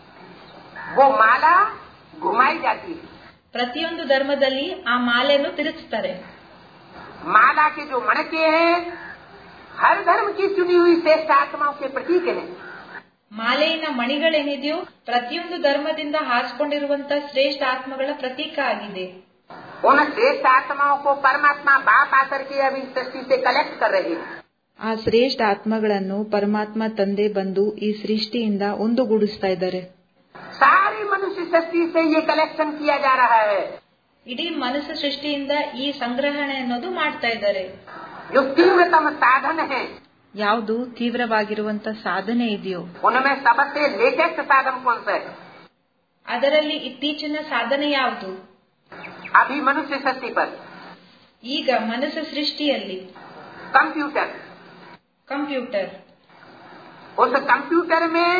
वो माला घुमाई जाती है। ಪ್ರತಿಯೊಂದು ಧರ್ಮದಲ್ಲಿ ಆ ಮಾಲೆಯನ್ನು ತಿರುಗಿಸ್ತಾರೆ. माला के जो मणके हैं हर धर्म की चुनी हुई श्रेष्ठ आत्माओं के प्रतीक हैं। ಮಾಲೆಯಿನ ಮಣಿಗಳೇನಿದೆಯೋ ಪ್ರತಿಯೊಂದು ಧರ್ಮದಿಂದ ಹಾರಿಸಿಕೊಂಡಿರುವಂತ ಶ್ರೇಷ್ಠ ಆತ್ಮಗಳ ಪ್ರತೀಕ ಆಗಿದೆ. उन श्रेष्ठ आत्माओं को परमात्मा बाप आकर के अभी सृष्टि से कलेक्ट कर रहे हैं। ಆ ಶ್ರೇಷ್ಠ ಆತ್ಮಗಳನ್ನು ಪರಮಾತ್ಮ ತಂದೆ ಬಂದು ಈ ಸೃಷ್ಟಿಯಿಂದ ಒಂದುಗೂಡಿಸ್ತಾ ಇದ್ದಾರೆ. सारी मनुष्य सृष्टि से ये कलेक्शन किया जा रहा है। ಇಡೀ ಮನುಷ್ಯ ಸೃಷ್ಟಿಯಿಂದ ಈ ಸಂಗ್ರಹಣೆ ಅನ್ನೋದು ಮಾಡ್ತಾ ಇದ್ದಾರೆ. जो तीव्रतम साधन है, ಯಾವುದು ತೀವ್ರವಾಗಿರುವಂತ ಸಾಧನೆ ಇದೆಯೋ उनमें सबसे लेटेस्ट साधन कौन सा है? ಅದರಲ್ಲಿ ಇತ್ತೀಚಿನ ಸಾಧನೆ ಯಾವುದು? अभी मनुष्य सृष्टि पर ಈಗ ಮನುಷ್ಯ ಸೃಷ್ಟಿಯಲ್ಲಿ कंप्यूटर। ಕಂಪ್ಯೂಟರ್. उस कंप्यूटर में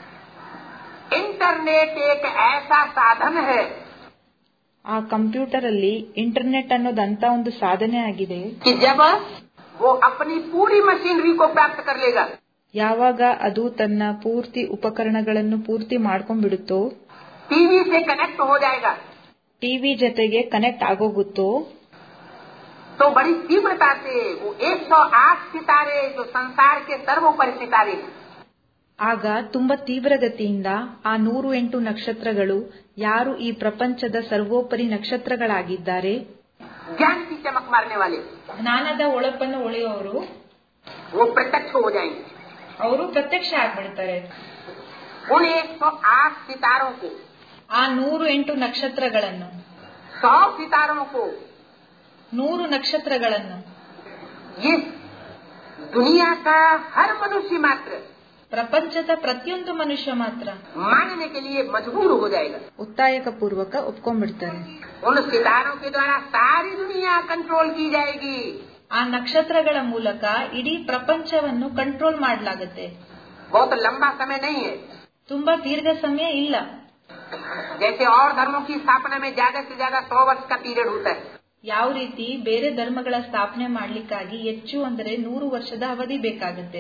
इंटरनेट एक ऐसा साधन है, ಆ ಕಂಪ್ಯೂಟರ್ ಅಲ್ಲಿ ಇಂಟರ್ನೆಟ್ ಅನ್ನೋದಂತ ಒಂದು ಸಾಧನೆ ಆಗಿದೆ. कि जब वो अपनी पूरी मशीनरी को प्राप्त कर लेगा, ಯಾವಾಗ ಅದು ತನ್ನ ಪೂರ್ತಿ ಉಪಕರಣಗಳನ್ನು ಪೂರ್ತಿ ಮಾಡ್ಕೊಂಡ್ಬಿಡುತ್ತೋ, टीवी से कनेक्ट हो जाएगा, ಟಿವಿ ಜೊತೆಗೆ ಕನೆಕ್ಟ್ ಆಗೋಗುತ್ತೋ, तो बड़ी तीव्रता से वो एक सौ आठ सितारे जो संसार के सर्वोपरि सितारे हैं, ಆಗ ತುಂಬಾ ತೀವ್ರಗತಿಯಿಂದ ಆ ನೂರು ಎಂಟು ನಕ್ಷತ್ರಗಳು ಯಾರು ಈ ಪ್ರಪಂಚದ ಸರ್ವೋಪರಿ ನಕ್ಷತ್ರಗಳಾಗಿದ್ದಾರೆ, ज्ञान की चमक मारने वाले, ಜ್ಞಾನದ ಒಳಪನ್ನು ಒಳೆಯುವವರು, वो प्रत्यक्ष हो जाएंगे। ಅವರು ಪ್ರತ್ಯಕ್ಷ ಆಗ್ಬಿಡ್ತಾರೆ. उन एक सौ आठ सितारों को, ಆ ನೂರು ಎಂಟು ನಕ್ಷತ್ರಗಳನ್ನು, सौ सितारों को, ನೂರು ನಕ್ಷತ್ರಗಳನ್ನು ये दुनिया का हर मनुष्य मात्र ಪ್ರಪಂಚದ ಪ್ರತಿಯೊಂದು ಮನುಷ್ಯ ಮಾತ್ರ मानने के लिए मजबूर हो जाएगा। ಒತ್ತಾಯಕ ಪೂರ್ವಕ ಒಪ್ಕೊಂಡ್ಬಿಡ್ತಾರೆ. उन सितारों के द्वारा सारी दुनिया कंट्रोल की जाएगी। ಆ ನಕ್ಷತ್ರಗಳ ಮೂಲಕ ಇಡೀ ಪ್ರಪಂಚವನ್ನು ಕಂಟ್ರೋಲ್ ಮಾಡಲಾಗುತ್ತೆ. बहुत लंबा समय नहीं है, ತುಂಬಾ ದೀರ್ಘ ಸಮಯ ಇಲ್ಲ. जैसे और धर्मों की स्थापना में ज्यादा से ज्यादा सौ वर्ष का पीरियड होता है। ಯಾವ ರೀತಿ ಬೇರೆ ಧರ್ಮಗಳ ಸ್ಥಾಪನೆ ಮಾಡ್ಲಿಕ್ಕಾಗಿ ಹೆಚ್ಚು ಅಂದರೆ ನೂರು ವರ್ಷದ ಅವಧಿ ಬೇಕಾಗುತ್ತೆ.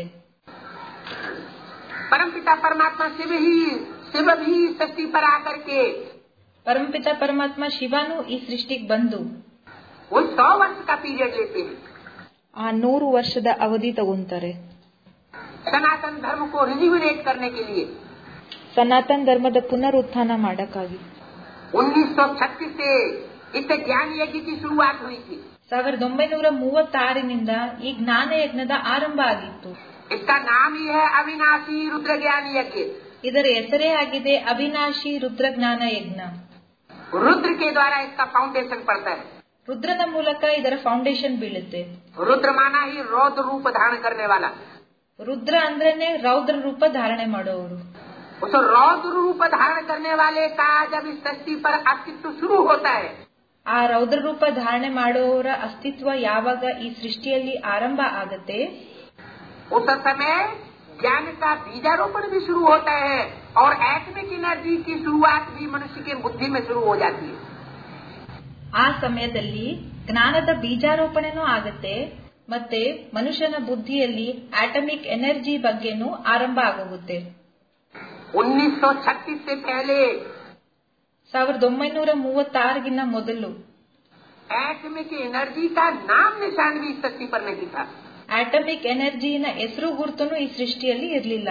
परमपिता परमात्मा शिव ही शिव भी सृष्टि पर आकर के ಪರಮಪಿತ ಪರಮಾತ್ಮ ಶಿವನು ಈ ಸೃಷ್ಟಿಗೆ ಬಂದು वो सौ वर्ष का पीरियड लेते हैं. ಆ ನೂರು ವರ್ಷದ ಅವಧಿ ತಗೊಂತಾರೆ. सनातन धर्म को रिन्यूवेट करने के लिए ಸನಾತನ ಧರ್ಮದ ಪುನರುತ್ಥಾನ ಮಾಡಕ್ಕಾಗಿ उन्नीस सौ छत्तीस से इस ज्ञान यज्ञ की शुरुआत हुई थी. ಸಾವಿರದ ಒಂಬೈನೂರ ಮೂವತ್ತಾರರಿಂದ ಈ ಜ್ಞಾನ ಯಜ್ಞದ ಆರಂಭ ಆಗಿತ್ತು. इसका नाम ही है अविनाशी रुद्र ज्ञान यज्ञ. ಇದರ ಹೆಸರೇ ಆಗಿದೆ ಅವಿನಾಶಿ ರುದ್ರ ಜ್ಞಾನ ಯಜ್ಞ. रुद्र के द्वारा इसका फाउंडेशन पड़ता है. ರುದ್ರನ ಮೂಲಕ ಇದರ ಫೌಂಡೇಶನ್ ಬೀಳುತ್ತೆ. रुद्र माना ही रौद्र रूप धारण करने वाला. ರುದ್ರ ಅಂದ್ರೇನೆ ರೌದ್ರ ರೂಪ ಧಾರಣೆ ಮಾಡೋರು. उस रौद्र रूप धारण करने वाले का जब इस सृष्टि पर अस्तित्व शुरू होता है, ಆ ರೌದ್ರ ರೂಪ ಧಾರಣೆ ಮಾಡೋರ ಅಸ್ತಿತ್ವ ಯಾವಾಗ ಈ ಸೃಷ್ಟಿಯಲ್ಲಿ ಆರಂಭ ಆಗತ್ತೆ, उस समय ज्ञान का बीजारोपण भी शुरू होता है और एटमिक एनर्जी की शुरुआत भी मनुष्य के बुद्धि में शुरू हो जाती है. ಆ ಸಮಯದಲ್ಲಿ ಜ್ಞಾನದ ಬೀಜಾರೋಪಣೆನೂ ಆಗತ್ತೆ ಮತ್ತೆ ಮನುಷ್ಯನ ಬುದ್ಧಿಯಲ್ಲಿ ಆಟಮಿಕ್ ಎನರ್ಜಿ ಬಗ್ಗೆನೂ ಆರಂಭ ಆಗೋಗುತ್ತೆ. उन्नीस सौ छत्तीस से पहले ಸಾವಿರದ ಒಂಬೈನೂರ ಮೂವತ್ತಾರಗಿನ್ನ ಮೊದಲು एटमिक एनर्जी का नाम निशान भी इस सृष्टि पर नहीं था. ಆಟಮಿಕ್ ಎನರ್ಜಿನ ಹೆಸರು ಗುರುತನು ಈ ಸೃಷ್ಟಿಯಲ್ಲಿ ಇರಲಿಲ್ಲ.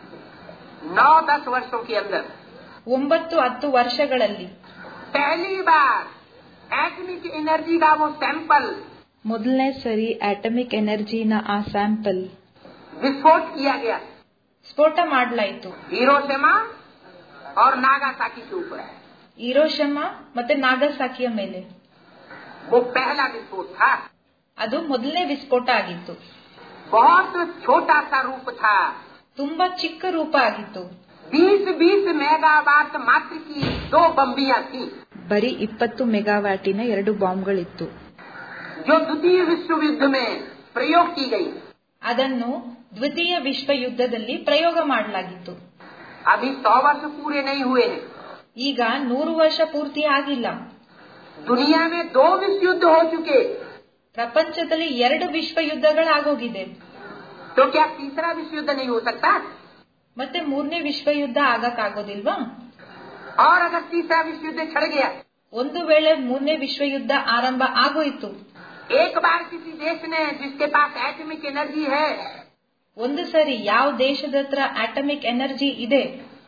नौ दस वर्षों के अंदर ಒಂಬತ್ತು ಹತ್ತು ವರ್ಷಗಳಲ್ಲಿ पहली बार एटमिक एनर्जी का वो सैंपल ಮೊದಲನೇ ಸರಿ ಆಟಮಿಕ್ ಎನರ್ಜಿನ ಆ ಸ್ಯಾಂಪಲ್ विस्फोट किया गया. ಸ್ಫೋಟ ಮಾಡಲಾಯಿತು. हिरोशिमा और नागासाकी के ऊपर. ಹಿರೋಶಿಮಾ ಮತ್ತೆ ನಾಗಸಾಕಿಯ ಮೇಲೆ. वो पहला विस्फोट था. ಅದು ಮೊದಲನೇ ವಿಸ್ಫೋಟ ಆಗಿತ್ತು. बहुत छोटा सा रूप था. ತುಂಬಾ ಚಿಕ್ಕ ರೂಪ ಆಗಿತ್ತು. बीस बीस मेगावाट मात्र की दो बम्बियां थी. ಬರೀ ಇಪ್ಪತ್ತು ಮೆಗಾವ್ಯಾಟಿನ ಎರಡು ಬಾಂಬ್ಗಳಿತ್ತು. जो द्वितीय विश्व युद्ध में प्रयोग की गई. ಅದನ್ನು ದ್ವಿತೀಯ ವಿಶ್ವ ಯುದ್ಧದಲ್ಲಿ ಪ್ರಯೋಗ ಮಾಡಲಾಗಿತ್ತು. अभी सौ वर्ष पूरे नहीं हुए हैं. ಈಗ ನೂರು ವರ್ಷ ಪೂರ್ತಿ ಆಗಿಲ್ಲ. दुनिया में दो विश्व युद्ध हो चुके. ಪ್ರಪಂಚದಲ್ಲಿ ಎರಡು ವಿಶ್ವ ಯುದ್ಧಗಳಾಗೋಗಿದೆ. तो क्या तीसरा विश्व युद्ध नहीं हो सकता? ಮತ್ತೆ ಮೂರನೇ ವಿಶ್ವ ಯುದ್ಧ ಆಗಕ್ಕಾಗೋದಿಲ್ವಾ? और अगर तीसरा विश्व युद्ध छिड़ गया, ಒಂದು ವೇಳೆ ಮೂರನೇ ವಿಶ್ವ ಯುದ್ಧ ಆರಂಭ ಆಗೋಯ್ತು, एक बार किसी देश ने जिसके पास एटमिक एनर्जी है, ಒಂದು ಸರಿ ಯಾವ ದೇಶದ ಹತ್ರ ಆಟಮಿಕ್ ಎನರ್ಜಿ ಇದೆ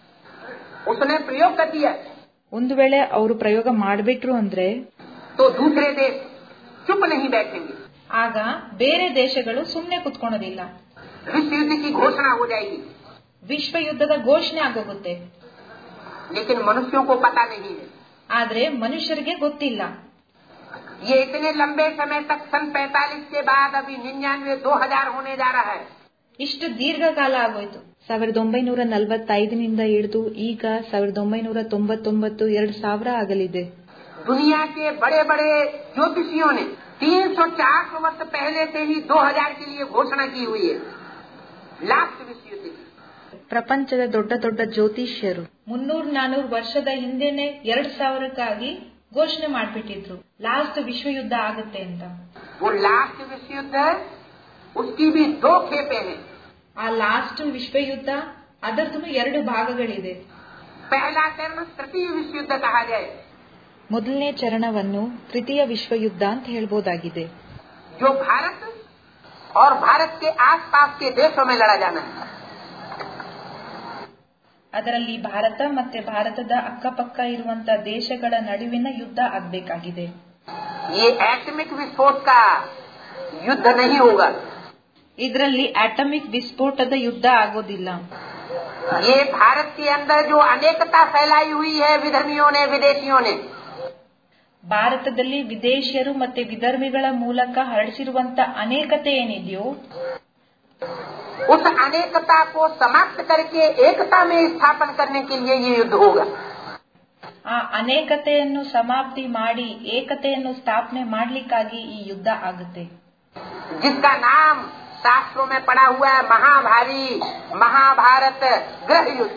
उसने प्रयोग कर दिया, ಒಂದು ವೇಳೆ ಅವರು ಪ್ರಯೋಗ ಮಾಡಿಬಿಟ್ರು ಅಂದ್ರೆ तो दूसरे देश चुप नहीं बैठेंगे. ಆಗ ಬೇರೆ ದೇಶಗಳು ಸುಮ್ಮನೆ ಕುತ್ಕೊಳ್ಳೋದಿಲ್ಲ. विश्व युद्ध की घोषणा हो जाएगी. ವಿಶ್ವ ಯುದ್ಧದ ಘೋಷಣೆ ಆಗೋಗುತ್ತೆ. लेकिन मनुष्यों को पता नहीं है. ಆದ್ರೆ ಮನುಷ್ಯರಿಗೆ ಗೊತ್ತಿಲ್ಲ. ये इतने लंबे समय तक सन पैंतालीस के बाद अभी निन्यानवे दो हजार होने जा रहा है. ಇಷ್ಟು ದೀರ್ಘಕಾಲ ಆಗೋಯ್ತು. ಸಾವಿರದ ಒಂಬೈನೂರ ನಲವತ್ತೈದನಿಂದ ಹಿಡಿದು ಈಗ ಸಾವಿರದ ಒಂಬೈನೂರ ತೊಂಬತ್ತೊಂಬತ್ತು ಎರಡು ಸಾವಿರ ಆಗಲಿದೆ. दुनिया के बड़े बड़े ज्योतिषियों ने तीन सौ चार सौ वर्ष पहले से ही दो हजार के लिए घोषणा की हुई है. लास्ट विश्व युद्ध की. ಪ್ರಪಂಚದ ದೊಡ್ಡ ದೊಡ್ಡ ಜ್ಯೋತಿಷ್ಯರು ಮುನ್ನೂರ್ ನಾನೂರು ವರ್ಷದ ಹಿಂದೆನೆ ಎರಡ್ ಸಾವಿರಕ್ಕಾಗಿ ಘೋಷಣೆ ಮಾಡ್ಬಿಟ್ಟಿದ್ರು ಲಾಸ್ಟ್ ವಿಶ್ವ ಯುದ್ಧ ಆಗುತ್ತೆ ಅಂತ. वो लास्ट विश्व युद्ध उसकी भी दो खेपे हैं. ಆ ಲಾಸ್ಟ್ ವಿಶ್ವ ಯುದ್ಧ ಅದರದ್ದು ಎರಡು ಭಾಗಗಳಿದೆ. पहला चरण तृतीय विश्व युद्ध कहा जाए. ಮೊದಲನೇ ಚರಣವನ್ನು ತೃತೀಯ ವಿಶ್ವ ಯುದ್ಧ ಅಂತ ಹೇಳ್ಬೋದಾಗಿದೆ. जो भारत और भारत के आसपास के देशों में लड़ा जाना है. ಅದರಲ್ಲಿ ಭಾರತ ಮತ್ತೆ ಭಾರತದ ಅಕ್ಕಪಕ್ಕ ಇರುವಂತ ದೇಶಗಳ ನಡುವಿನ ಯುದ್ಧ ಆಗಬೇಕಾಗಿದೆ. ये एटमिक विस्फोट का युद्ध नहीं होगा. ಇದರಲ್ಲಿ ಆಟಮಿಕ್ ವಿಸ್ಫೋಟದ ಯುದ್ಧ ಆಗೋದಿಲ್ಲ. ये भारत के अंदर जो अनेकता फैलाई हुई है विधर्मियों ने विदेशियों ने, ಭಾರತದಲ್ಲಿ ವಿದೇಶಿಯರು ಮತ್ತೆ ವಿಧರ್ಮಿಗಳ ಮೂಲಕ ಹರಡಿಸಿರುವಂತ ಅನೇಕತೆ ಏನಿದೆಯೋ उस अनेकता को समाप्त करके एकता में स्थापन करने के लिए ये युद्ध होगा. ಆ ಅನೇಕತೆಯನ್ನು ಸಮಾಪ್ತಿ ಮಾಡಿ ಏಕತೆಯನ್ನು ಸ್ಥಾಪನೆ ಮಾಡ್ಲಿಕ್ಕಾಗಿ ಈ ಯುದ್ಧ ಆಗುತ್ತೆ. जिसका नाम शास्त्रों में पड़ा हुआ है महाभारी महाभारत ग्रह युद्ध.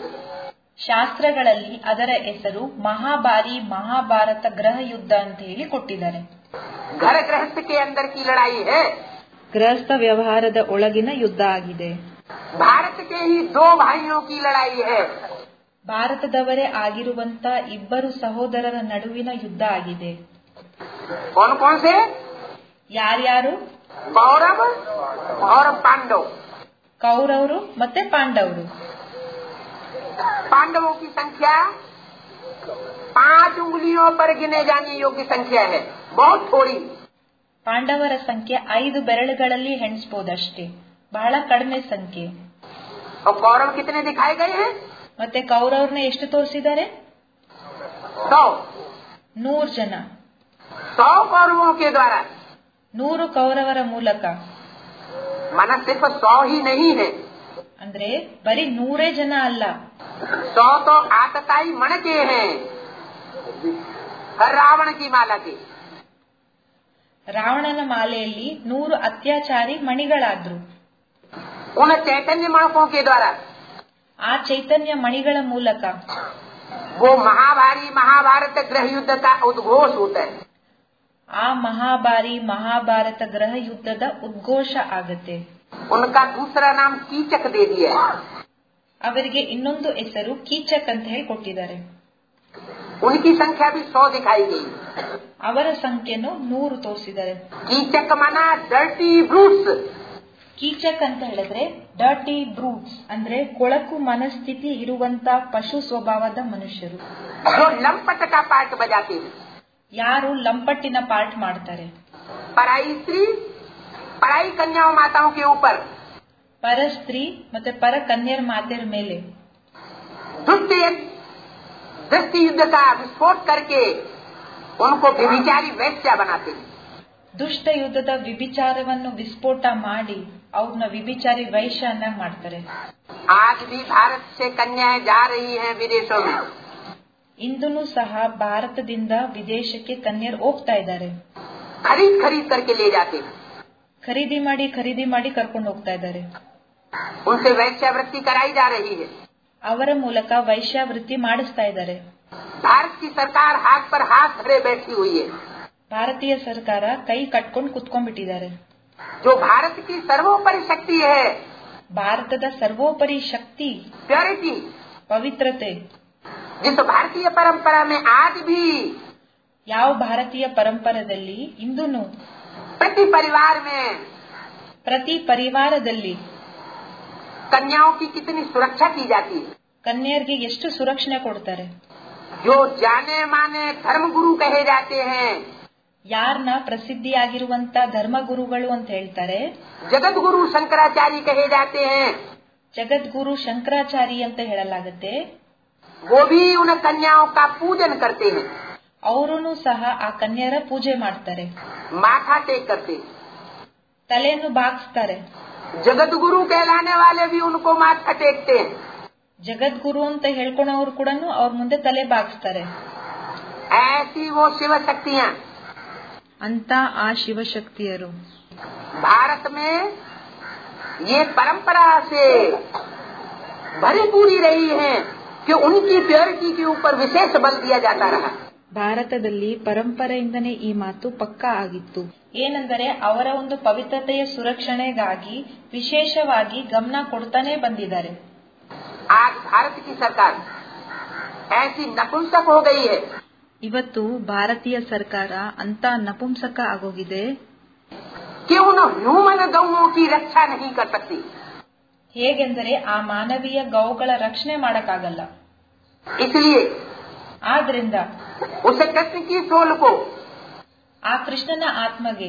ಶಾಸ್ತ್ರಗಳಲ್ಲಿ ಅದರ ಹೆಸರು ಮಹಾಭಾರಿ ಮಹಾಭಾರತ ಗ್ರಹ ಯುದ್ಧ ಅಂತ ಹೇಳಿ ಕೊಟ್ಟಿದ್ದಾರೆ. घर गृहस्थ के अंदर की लड़ाई है। ಗೃಹಸ್ಥ ವ್ಯವಹಾರದ ಒಳಗಿನ ಯುದ್ಧ ಆಗಿದೆ. भारत के ही दो भाइयों की लड़ाई है। ಭಾರತದವರೇ ಆಗಿರುವಂತ ಇಬ್ಬರು ಸಹೋದರರ ನಡುವಿನ ಯುದ್ಧ ಆಗಿದೆ. कौन कौन से? ಯಾರ್ಯಾರು? कौरव और पांडव। ಕೌರವರು ಮತ್ತೆ ಪಾಂಡವರು. पांडवों की संख्या पांच उंगलियों पर गिने जाने योग्य संख्या है, बहुत थोड़ी। ಪಾಂಡವರ ಸಂಖ್ಯೆ ಐದು ಬೆರಳುಗಳಲ್ಲಿ ಹೆಣಿಸಬಹುದಷ್ಟೇ, ಬಹಳ ಕಡಿಮೆ ಸಂಖ್ಯೆ. और कौरव कितने दिखाए गए हैं? ಮತ್ತೆ ಕೌರವ್ರನ್ನ ಎಷ್ಟು ತೋರಿಸಿದ್ದಾರೆ? सौ। ನೂರು ಜನ. सौ कौरवों के द्वारा। ನೂರು ಕೌರವರ ಮೂಲಕ. माना सिर्फ सौ ही नहीं है, ಅಂದ್ರೆ ಬರೀ ನೂರೇ ಜನ ಅಲ್ಲ. सौ तो आतताई मण के हैं, रावण की माला के। ರಾವಣನ ಮಾಲೆಯಲ್ಲಿ ನೂರು ಅತ್ಯಾಚಾರಿ ಮಣಿಗಳಾದ್ರು. उन चैतन्य मणकों के द्वारा, ಆ ಚೈತನ್ಯ ಮಣಿಗಳ ಮೂಲಕ वो महाभारी महाभारत गृह युद्ध का उद्घोष होता है। ಆ ಮಹಾಭಾರಿ ಮಹಾಭಾರತ ಗೃಹ ಯುದ್ಧದ ಉದ್ಘೋಷ ಆಗತ್ತೆ. उनका दूसरा नाम कीचक दे दिया है। ಅವರಿಗೆ ಇನ್ನೊಂದು ಹೆಸರು ಕೀಚಕ್ ಅಂತ ಹೇಳಿ ಕೊಟ್ಟಿದ್ದಾರೆ. उनकी संख्या भी सौ दिखाई गई। ಅವರ ಸಂಖ್ಯೆನು ನೂರು ತೋರಿಸಿದ್ದಾರೆ. कीचक माना डर्टी ब्रूट्स। ಕೀಚಕ್ ಅಂತ ಹೇಳಿದ್ರೆ ಡರ್ಟಿ ಬ್ರೂಟ್ಸ್ ಅಂದ್ರೆ ಕೊಳಕು ಮನಸ್ಥಿತಿ ಇರುವಂತ ಪಶು ಸ್ವಭಾವದ ಮನುಷ್ಯರು. जो लंपट का पार्ट बजाते हैं, ಯಾರು ಲಂಪಟ್ಟಿನ ಪಾರ್ಟ್ ಮಾಡ್ತಾರೆ. पराई स्त्री पराई कन्याओं माताओं के ऊपर ಪರ ಸ್ತ್ರೀ ಮತ್ತೆ ಪರ ಕನ್ಯರ ಮಾತೆರ ಮೇಲೆ दुष्ट दृष्टि युद्ध का विस्फोट करके उनको व्यभिचारी वैश्या बनाते हैं। ದುಷ್ಟ ಯುದ್ಧದ ವಿಭಿಚಾರವನ್ನು ವಿಸ್ಫೋಟ ಮಾಡಿ ಅವ್ರನ್ನ ವಿಭಿಚಾರಿ ವೈಶ್ಯ ಅನ್ನಾಗಿ ಮಾಡ್ತಾರೆ. आज भी भारत से कन्याएं जा रही हैं विदेशों में। ಇಂದೂ ಸಹ ಭಾರತದಿಂದ ವಿದೇಶಕ್ಕೆ ಕನ್ಯರು ಹೋಗ್ತಾ ಇದ್ದಾರೆ. खरीद खरीद करके ले जाते हैं, ಖರೀದಿ ಮಾಡಿ ಖರೀದಿ ಮಾಡಿ ಕರ್ಕೊಂಡು ಹೋಗ್ತಾ ಇದ್ದಾರೆ. उनसे वैश्यावृत्ति कराई जा रही है। ಅವರ ಮೂಲಕ ವೈಶ್ಯಾವೃತ್ತಿ ಮಾಡಿಸ್ತಾ ಇದ್ದಾರೆ. भारत की सरकार हाथ पर हाथ धरे बैठी हुई है। ಭಾರತೀಯ ಸರ್ಕಾರ ಕೈ ಕಟ್ಕೊಂಡು ಕುತ್ಕೊಂಡ್ಬಿಟ್ಟಿದ್ದಾರೆ. जो भारत की सर्वोपरि शक्ति है, ಭಾರತದ ಸರ್ವೋಪರಿ ಶಕ್ತಿ प्योरिटी, ಪವಿತ್ರತೆ, जिस भारतीय परंपरा में आज भी ಯಾವ ಭಾರತೀಯ ಪರಂಪರೆಯಲ್ಲಿ ಇಂದೂನು प्रति परिवार में ಪ್ರತಿ ಪರಿವಾರದಲ್ಲಿ कन्याओं की कितनी सुरक्षा की जाती है। ಕನ್ಯರಿಗೆ ಎಷ್ಟು ಸುರಕ್ಷಣೆ ಕೊಡ್ತಾರೆ. जो जाने माने धर्मगुरु कहे जाते हैं, ಯಾರನ್ನ ಪ್ರಸಿದ್ಧಿಯಾಗಿರುವಂತ ಧರ್ಮಗುರುಗಳು ಅಂತ ಹೇಳ್ತಾರೆ, जगत गुरु शंकराचार्य कहे जाते हैं, ಜಗದ್ಗುರು ಶಂಕರಾಚಾರಿ ಅಂತ ಹೇಳಲಾಗುತ್ತೆ. वो भी उन कन्याओं का पूजन करते हैं। ಅವರೂ ಸಹ ಆ ಕನ್ಯರ ಪೂಜೆ ಮಾಡ್ತಾರೆ, माथा टेक करते हैं। ತಲೆಯನ್ನು ಬಾಗಿಸ್ತಾರೆ. जगत गुरु कहलाने वाले भी उनको माथा टेकते हैं। ಜಗದ್ಗುರು ಅಂತ ಹೇಳ್ಕೊಳೋರು ಕೂಡ ಅವ್ರ ಮುಂದೆ ತಲೆ ಬಾಗಿಸ್ತಾರೆ. ऐसी वो शिव शक्तियाँ ಅಂತ ಆ ಶಿವಶಕ್ತಿಯರು भारत में ये परंपरा से भरी पूरी रही हैं कि उनकी प्योरिटी के ऊपर विशेष बल दिया जाता रहा। ಭಾರತದಲ್ಲಿ ಪರಂಪರೆಯಿಂದನೇ ಈ ಮಾತು ಪಕ್ಕಾ ಆಗಿತ್ತು. ಏನೆಂದರೆ ಅವರ ಒಂದು ಪವಿತ್ರತೆಯ ಸುರಕ್ಷಣೆಗಾಗಿ ವಿಶೇಷವಾಗಿ ಗಮನ ಕೊಡ್ತಾನೆ ಬಂದಿದ್ದಾರೆ. आज भारत की सरकार ऐसी नपुंसक हो गई है, ಇವತ್ತು ಭಾರತೀಯ ಸರ್ಕಾರ ಅಂತ ನಪುಂಸಕ ಆಗೋಗಿದೆ कि उन ह्यूमन गौओं की रक्षा नहीं कर सकती। ಹೇಗೆಂದರೆ ಆ ಮಾನವೀಯ ಗೌಗಳ ರಕ್ಷಣೆ ಮಾಡಕ್ಕಾಗಲ್ಲ. इसलिए ಆದ್ರಿಂದ उस कृष्ण की सोल को, ಆ ಕೃಷ್ಣನ ಆತ್ಮಗೆ,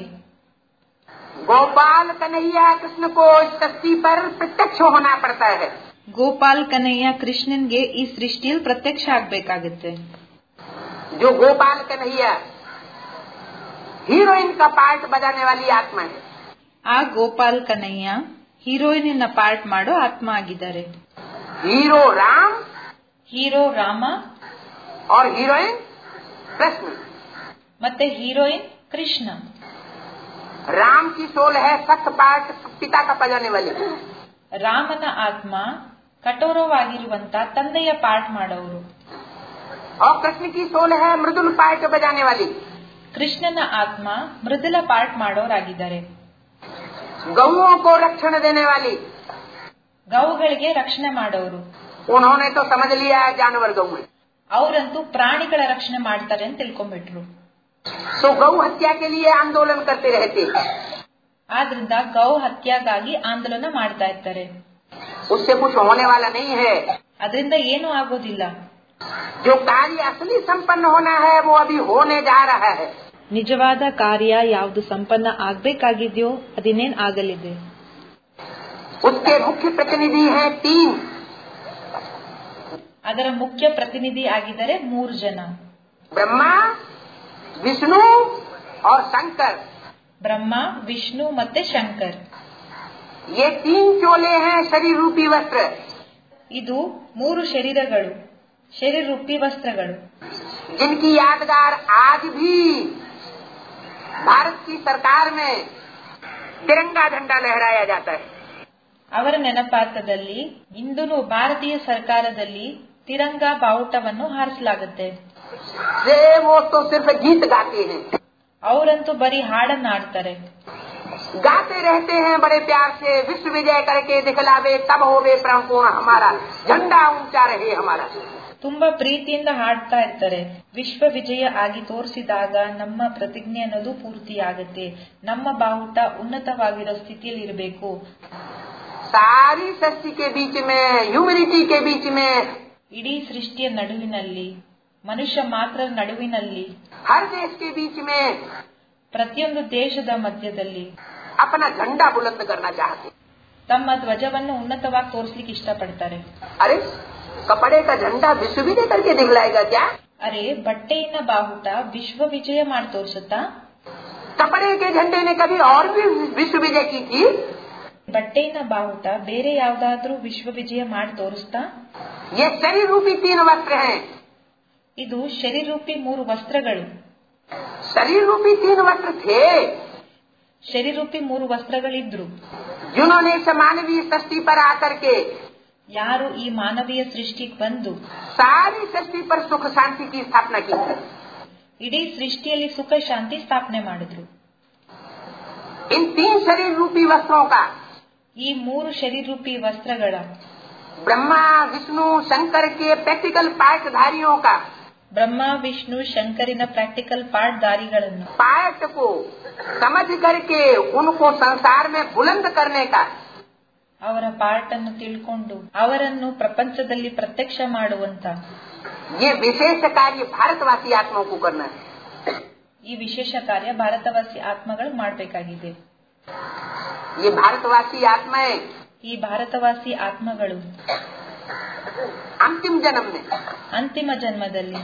गोपाल कन्हैया कृष्ण को इस धरती पर प्रत्यक्ष होना पड़ता है। ಗೋಪಾಲ್ ಕನ್ನಯ್ಯ ಕೃಷ್ಣನ್ಗೆ ಈ ಸೃಷ್ಟಿಯಲ್ಲಿ ಪ್ರತ್ಯಕ್ಷ ಆಗ್ಬೇಕಾಗುತ್ತೆ. जो गोपाल कन्हैया हीरोइन का पार्ट बजाने वाली आत्मा है, ಆ ಗೋಪಾಲ್ ಕನ್ನಯ್ಯ ಹೀರೋಯಿನ್ ಪಾರ್ಟ್ ಮಾಡೋ ಆತ್ಮ ಆಗಿದ್ದಾರೆ. हीरो राम ಹೀರೋ ರಾಮ और हीरोइन कृष्ण। ಮತ್ತೆ ಹೀರೋಯಿನ್ ಕೃಷ್ಣ. राम की सोल है सख्त पार्ट, पिता का बजाने वाली। ರಾಮನ ಆತ್ಮ ಕಠೋರವಾಗಿರುವಂತ ತಂದೆಯ ಪಾರ್ಟ್ ಮಾಡೋರು. और कृष्ण की सोल है मृदुल पार्ट बजाने वाली। ಕೃಷ್ಣನ ಆತ್ಮ ಮೃದುಲ ಪಾಠ ಮಾಡೋರಾಗಿದ್ದಾರೆ. गौओं को रक्षण देने वाली, ಗೌಗಳಿಗೆ ರಕ್ಷಣೆ ಮಾಡೋರು. उन्होंने तो समझ लिया है जानवर गौ है, ಅವರಂತೂ ಪ್ರಾಣಿಗಳ ರಕ್ಷಣೆ ಮಾಡ್ತಾರೆ ಅಂತ ತಿಳ್ಕೊಂಡ್ಬಿಟ್ರು. तो गौ हत्या के लिए आंदोलन करते रहते, ಆದ್ರಿಂದ ಗೌ ಹತ್ಯಾಗಾಗಿ ಆಂದೋಲನ ಮಾಡ್ತಾ ಇರ್ತಾರೆ. उससे कुछ होने वाला नहीं है. ಅದರಿಂದ ಏನೂ ಆಗೋದಿಲ್ಲ. जो कार्य असली संपन्न होना है वो अभी होने जा रहा है. ನಿಜವಾದ ಕಾರ್ಯ ಯಾವುದು ಸಂಪನ್ನ ಆಗ್ಬೇಕಾಗಿದ್ಯೋ ಅದಿನ್ನೇನ್ ಆಗಲಿದೆ. उसके मुख्य प्रतिनिधि हैं तीन, ಅದರ ಮುಖ್ಯ ಪ್ರತಿನಿಧಿ ಆಗಿದ್ದಾರೆ ಮೂರು ಜನ, ब्रह्मा, विष्णु और शंकर. ಬ್ರಹ್ಮ, ವಿಷ್ಣು ಮತ್ತೆ ಶಂಕರ್. ये तीन चोले हैं शरीर रूपी वस्त्र, ಇದು ಮೂರು ಶರೀರಗಳು, ಶರೀರ ರೂಪಿ ವಸ್ತ್ರಗಳು, जिनकी यादगार आज भी भारत की सरकार में तिरंगा झंडा लहराया जाता है. ಅವರ ನೆನಪಾರ್ಥದಲ್ಲಿ ಇಂದು ಭಾರತೀಯ ಸರ್ಕಾರದಲ್ಲಿ ತಿರಂಗ ಬಾವುಟವನ್ನು ಹಾರಿಸಲಾಗುತ್ತೆ. वो तो सिर्फ गीत गाते हैं, ಅವರಂತೂ ಬರೀ ಹಾಡನ್ನ ಆಡ್ತಾರೆ. गाते रहते हैं बड़े प्यार से, विश्व विजय करके दिखलावे तब होवे प्रभुपूर्ण हमारा, झंडा ऊंचा रहे हमारा. ತುಂಬಾ ಪ್ರೀತಿಯಿಂದ ಹಾಡ್ತಾ ಇರ್ತಾರೆ. ವಿಶ್ವ ವಿಜಯ ಆಗಿ ತೋರಿಸಿದಾಗ ನಮ್ಮ ಪ್ರತಿಜ್ಞೆ ಅನ್ನೋದು ಪೂರ್ತಿಯಾಗುತ್ತೆ, ನಮ್ಮ ಬಾವುಟ ಉನ್ನತವಾಗಿರೋ ಸ್ಥಿತಿಯಲ್ಲಿ ಇರಬೇಕು. सारी सृष्टि के बीच में, ह्यूमैनिटी के बीच में, ಇಡೀ ಸೃಷ್ಟಿಯ ನಡುವಿನಲ್ಲಿ, ಮನುಷ್ಯ ಮಾತ್ರ ನಡುವಿನಲ್ಲಿ, हर देश के बीच में ಪ್ರತಿಯೊಂದು ದೇಶದ ಮಧ್ಯದಲ್ಲಿ अपना झंडा बुलंद करना चाहते, ತಮ್ಮ ಧ್ವಜವನ್ನು ಉನ್ನತವಾಗಿ ತೋರಿಸಲಿಕ್ಕೆ ಇಷ್ಟಪಡ್ತಾರೆ. अरे कपड़े का झंडा विश्व विजय करके दिखलाएगा क्या? ಅರೆ ಬಟ್ಟೆಯಿನ ಬಾವುಟ ವಿಶ್ವ ವಿಜಯ ಮಾಡಿ ತೋರಿಸುತ್ತಾ? कपड़े के झंडे ने कभी और भी विश्व विजय की थी? ಬಟ್ಟೆಯಿನ ಬಾವುಟ ಬೇರೆ ಯಾವ್ದಾದ್ರೂ ವಿಶ್ವ ವಿಜಯ ಮಾಡಿ ತೋರಿಸ್ತಾ? ये शरीर रूपी तीन वस्त्र हैं, ಇದು ಶರೀರ ರೂಪಿ ಮೂರು ವಸ್ತ್ರಗಳು. शरीर रूपी तीन वस्त्र थे, ಶರೀರ ರೂಪಿ ಮೂರು ವಸ್ತ್ರಗಳಿದ್ರು. जिन्होंने इस मानवीय सृष्टि पर आकर के ಯಾರು ಈ ಮಾನವೀಯ ಸೃಷ್ಟಿಗೆ ಬಂದು सारी सृष्टि पर सुख शांति की स्थापना की, ಇಡೀ ಸೃಷ್ಟಿಯಲ್ಲಿ ಸುಖ ಶಾಂತಿ ಸ್ಥಾಪನೆ ಮಾಡಿದ್ರು. इन तीन शरीर रूपी वस्त्रों का, ಈ ಮೂರು ಶರೀರ ರೂಪಿ ವಸ್ತ್ರಗಳ, ब्रह्मा विष्णु शंकर के प्रैक्टिकल पाठधारियों का, ಬ್ರಹ್ಮ ವಿಷ್ಣು ಶಂಕರಿನ ಪ್ರಾಕ್ಟಿಕಲ್ ಪಾಠಧಾರಿಗಳನ್ನು पाठ को समझ करके उनको संसार में बुलंद करने का, ಅವರ ಪಾಠನ್ನು ತಿಳ್ಕೊಂಡು ಅವರನ್ನು ಪ್ರಪಂಚದಲ್ಲಿ ಪ್ರತ್ಯಕ್ಷ ಮಾಡುವಂತ ये विशेष कार्य भारतवासी आत्माओं को करना है. ಈ ವಿಶೇಷ ಕಾರ್ಯ ಭಾರತವಾಸಿ ಆತ್ಮಗಳು ಮಾಡಬೇಕಾಗಿದೆ. ये भारतवासी आत्माएं ಈ ಭಾರತವಾಸಿ ಆತ್ಮಗಳು अंतिम जन्म में ಅಂತಿಮ ಜನ್ಮದಲ್ಲಿ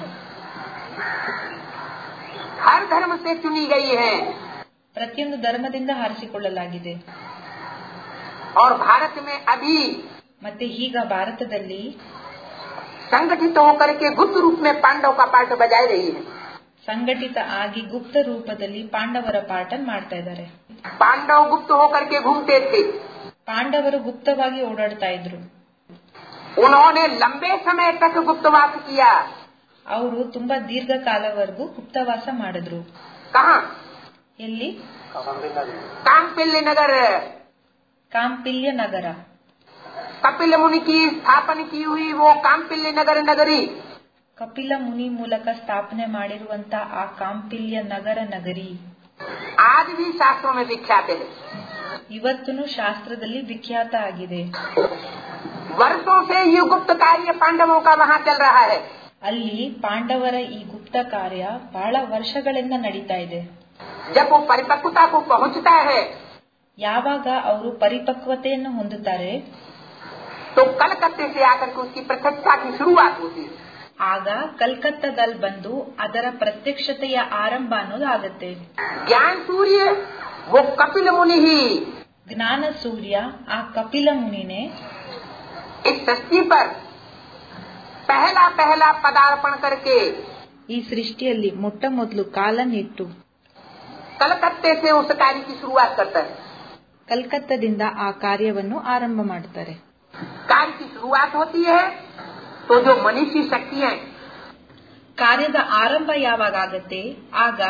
हर धर्म से चुनी गई है ಪ್ರತಿಯೊಂದು ಧರ್ಮದಿಂದ ಆರಿಸಿಕೊಳ್ಳಲಾಗಿದೆ. और भारत में अभी ಮತ್ತೆ ಈಗ ಭಾರತದಲ್ಲಿ संगठित होकर के गुप्त रूप में पांडव का पाठ बजाई रही है. ಸಂಘಟಿತ ಆಗಿ ಗುಪ್ತ ರೂಪದಲ್ಲಿ ಪಾಂಡವರ ಪಾಠ ಮಾಡ್ತಾ ಇದ್ದಾರೆ. पांडव गुप्त होकर के घूमते थे, ಪಾಂಡವರು ಗುಪ್ತವಾಗಿ ಓಡಾಡ್ತಾ ಇದ್ರು. उन्होंने लंबे समय तक गुप्तवास किया. ಅವರು ತುಂಬಾ ದೀರ್ಘ ಕಾಲವರೆಗೂ गुप्तवास ಮಾಡಿದ್ರು. कहाँ? ಎಲ್ಲಿ? काम्पिल्य नगर, ಕಾಂಪಿಲ್ಯ ನಗರ. कपिल मुनि की स्थापना की हुई वो काम्पिल्य नगर नगरी ಕಪಿಲ ಮುನಿ ಮೂಲಕ ಸ್ಥಾಪನೆ ಮಾಡಿರುವಂತ ಆ ಕಾಂಪಿಲ್ಯ ನಗರ ನಗರಿ आज भी शास्त्रों में विख्यात है. ಇವತ್ತೂ ಶಾಸ್ತ್ರದಲ್ಲಿ ವಿಖ್ಯಾತ ಆಗಿದೆ. वर्षों से ये गुप्त कार्य पांडवों का वहाँ चल रहा है. ಅಲ್ಲಿ ಪಾಂಡವರ ಈ ಗುಪ್ತ ಕಾರ್ಯ ಬಹಳ ವರ್ಷಗಳಿಂದ ನಡೀತಾ ಇದೆ. जब वो परिपक्वता को पहुँचता है ಯಾವಾಗ ಅವರು ಪರಿಪಕ್ವತೆಯನ್ನು ಹೊಂದುತ್ತಾರೆ, तो कलकत्ते से आकर के उसकी प्रत्यक्षता की शुरुआत होती है. ಆಗ ಕಲ್ಕತ್ತಾದಲ್ಲಿ ಬಂದು ಅದರ ಪ್ರತ್ಯಕ್ಷತೆಯ ಆರಂಭ ಅನ್ನೋದು ಆಗುತ್ತೆ. ज्ञान सूर्य वो कपिल मुनि ही ಜ್ಞಾನ ಸೂರ್ಯ ಆ ಕಪಿಲ ಮುನಿನೇ इस सृष्टि पर पहला पहला पदार्पण करके ಈ ಸೃಷ್ಟಿಯಲ್ಲಿ ಮೊಟ್ಟ ಮೊದಲು ಕಾಲನ್ನಿಟ್ಟು कलकत्ते से उस कार्य की शुरुआत करता है. ಕಲ್ಕತ್ತಾದಿಂದ ಆ ಕಾರ್ಯವನ್ನು ಆರಂಭ ಮಾಡುತ್ತಾರೆ. कार्य की शुरुआत होती है तो जो मनीषी शक्तियां ಕಾರ್ಯದ ಆರಂಭ ಯಾವಾಗ ಆಗತ್ತೆ, ಆಗ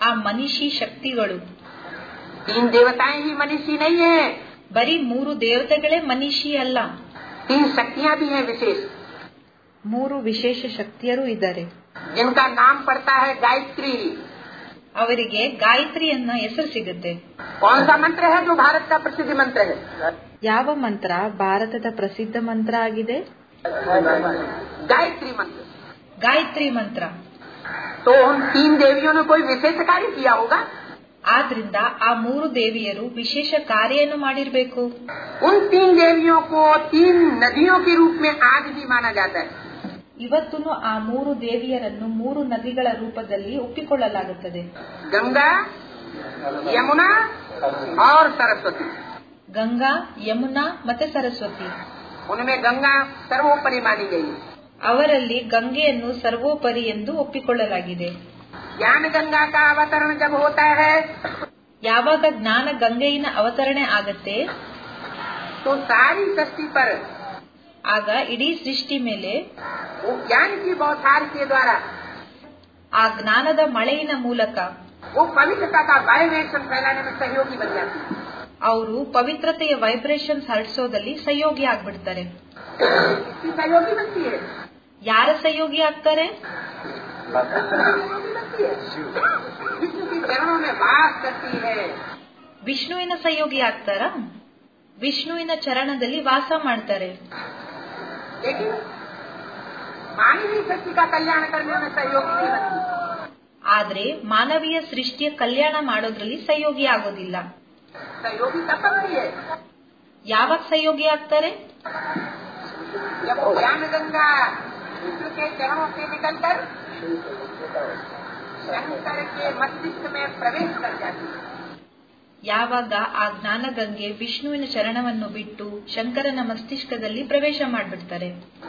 ಆ ಮನಿಷಿ ಶಕ್ತಿಗಳು. तीन देवताएं ही मनीषी नहीं है, ಬರೀ ಮೂರು ದೇವತೆಗಳೇ ಮನಿಷಿ ಅಲ್ಲ, तीन शक्तियां भी हैं विशेष, ಮೂರು ವಿಶೇಷ ಶಕ್ತಿಯರು ಇದ್ದಾರೆ. जिनका नाम पड़ता है गायत्री. ಅವರಿಗೆ ಗಾಯತ್ರಿ ಅನ್ನೋ ಹೆಸರು ಸಿಗುತ್ತೆ. कौन सा मंत्र है जो भारत का प्रसिद्ध मंत्र है? ಯಾವ ಮಂತ್ರ ಭಾರತದ ಪ್ರಸಿದ್ಧ ಮಂತ್ರ ಆಗಿದೆ? गायत्री मंत्र. ಗಾಯತ್ರಿ ಮಂತ್ರ. तो उन तीन देवियों ने कोई विशेष कार्य किया होगा. ಆದ್ರಿಂದ ಆ ಮೂರು ದೇವಿಯರು ವಿಶೇಷ ಕಾರ್ಯವನ್ನು ಮಾಡಿರಬೇಕು. उन तीन देवियों को तीन नदियों के रूप में आज भी माना जाता है. ಇವತ್ತೂ ಆ ಮೂರು ದೇವಿಯರನ್ನು ಮೂರು ನದಿಗಳ ರೂಪದಲ್ಲಿ ಒಪ್ಪಿಕೊಳ್ಳಲಾಗುತ್ತದೆ. गंगा, यमुना और सरस्वती. ಗಂಗಾ, ಯಮುನಾ ಮತ್ತೆ ಸರಸ್ವತಿ. उनमें गंगा सर्वोपरि मानी गई. ಅವರಲ್ಲಿ ಗಂಗೆಯನ್ನು ಸರ್ವೋಪರಿ ಎಂದು ಒಪ್ಪಿಕೊಳ್ಳಲಾಗಿದೆ. ज्ञान गंगा का अवतरण जब होता है, ಯಾವಾಗ ಜ್ಞಾನ ಗಂಗೆಯಿನ ಅವತರಣೆ ಆಗತ್ತೆ, तो सारी सृष्टि पर ಆಗ ಇಡೀ ಸೃಷ್ಟಿ ಮೇಲೆ वो ज्ञान की बौछार के द्वारा ಆ ಜ್ಞಾನದ ಮಳೆಯಿನ ಮೂಲಕ वो पवित्रता का वाइब्रेशन फैलाने में सहयोगी बन जाती है. ಅವರು पवित्रತೆಯ ವೈಬ್ರೇಷನ್ಸ್ ಹರಡಿಸೋದಲ್ಲಿ ಸಹಯೋಗಿ ಆಗ್ಬಿಡ್ತಾರೆ. सहयोगी बनती है. ಯಾರ ಸಹಯೋಗಿ ಆಗ್ತಾರೆ? विष्णु के चरणों में वास करती है. ವಿಷ್ಣುವಿನ ಸಹಯೋಗಿ ಆಗ್ತಾರ? ವಿಷ್ಣುವಿನ ಚರಣದಲ್ಲಿ ವಾಸ ಮಾಡ್ತಾರೆ. लेकिन मानवीय सृष्टि का कल्याण करने में सहयोगी नहीं बनती. ಆದ್ರೆ ಮಾನವೀಯ ಸೃಷ್ಟಿಯ ಕಲ್ಯಾಣ ಮಾಡೋದ್ರಲ್ಲಿ ಸಹಯೋಗಿ ಆಗೋದಿಲ್ಲ. सहयोगी तब बनती है ಯಾವಾಗ ಸಹಯೋಗಿ ಆಗ್ತಾರೆ? जब ज्ञान गंगा विष्णु के चरणों से निकलकर शंकर के मस्तिष्क में प्रवेश कर जाती है. ಯಾವಾಗ ಆ ಜ್ಞಾನ ಗಂಗೆ ವಿಷ್ಣುವಿನ ಚರಣವನ್ನು ಬಿಟ್ಟು ಶಂಕರನ ಮಸ್ತಿಷ್ಕದಲ್ಲಿ ಪ್ರವೇಶ ಮಾಡಿಬಿಡ್ತಾರೆ.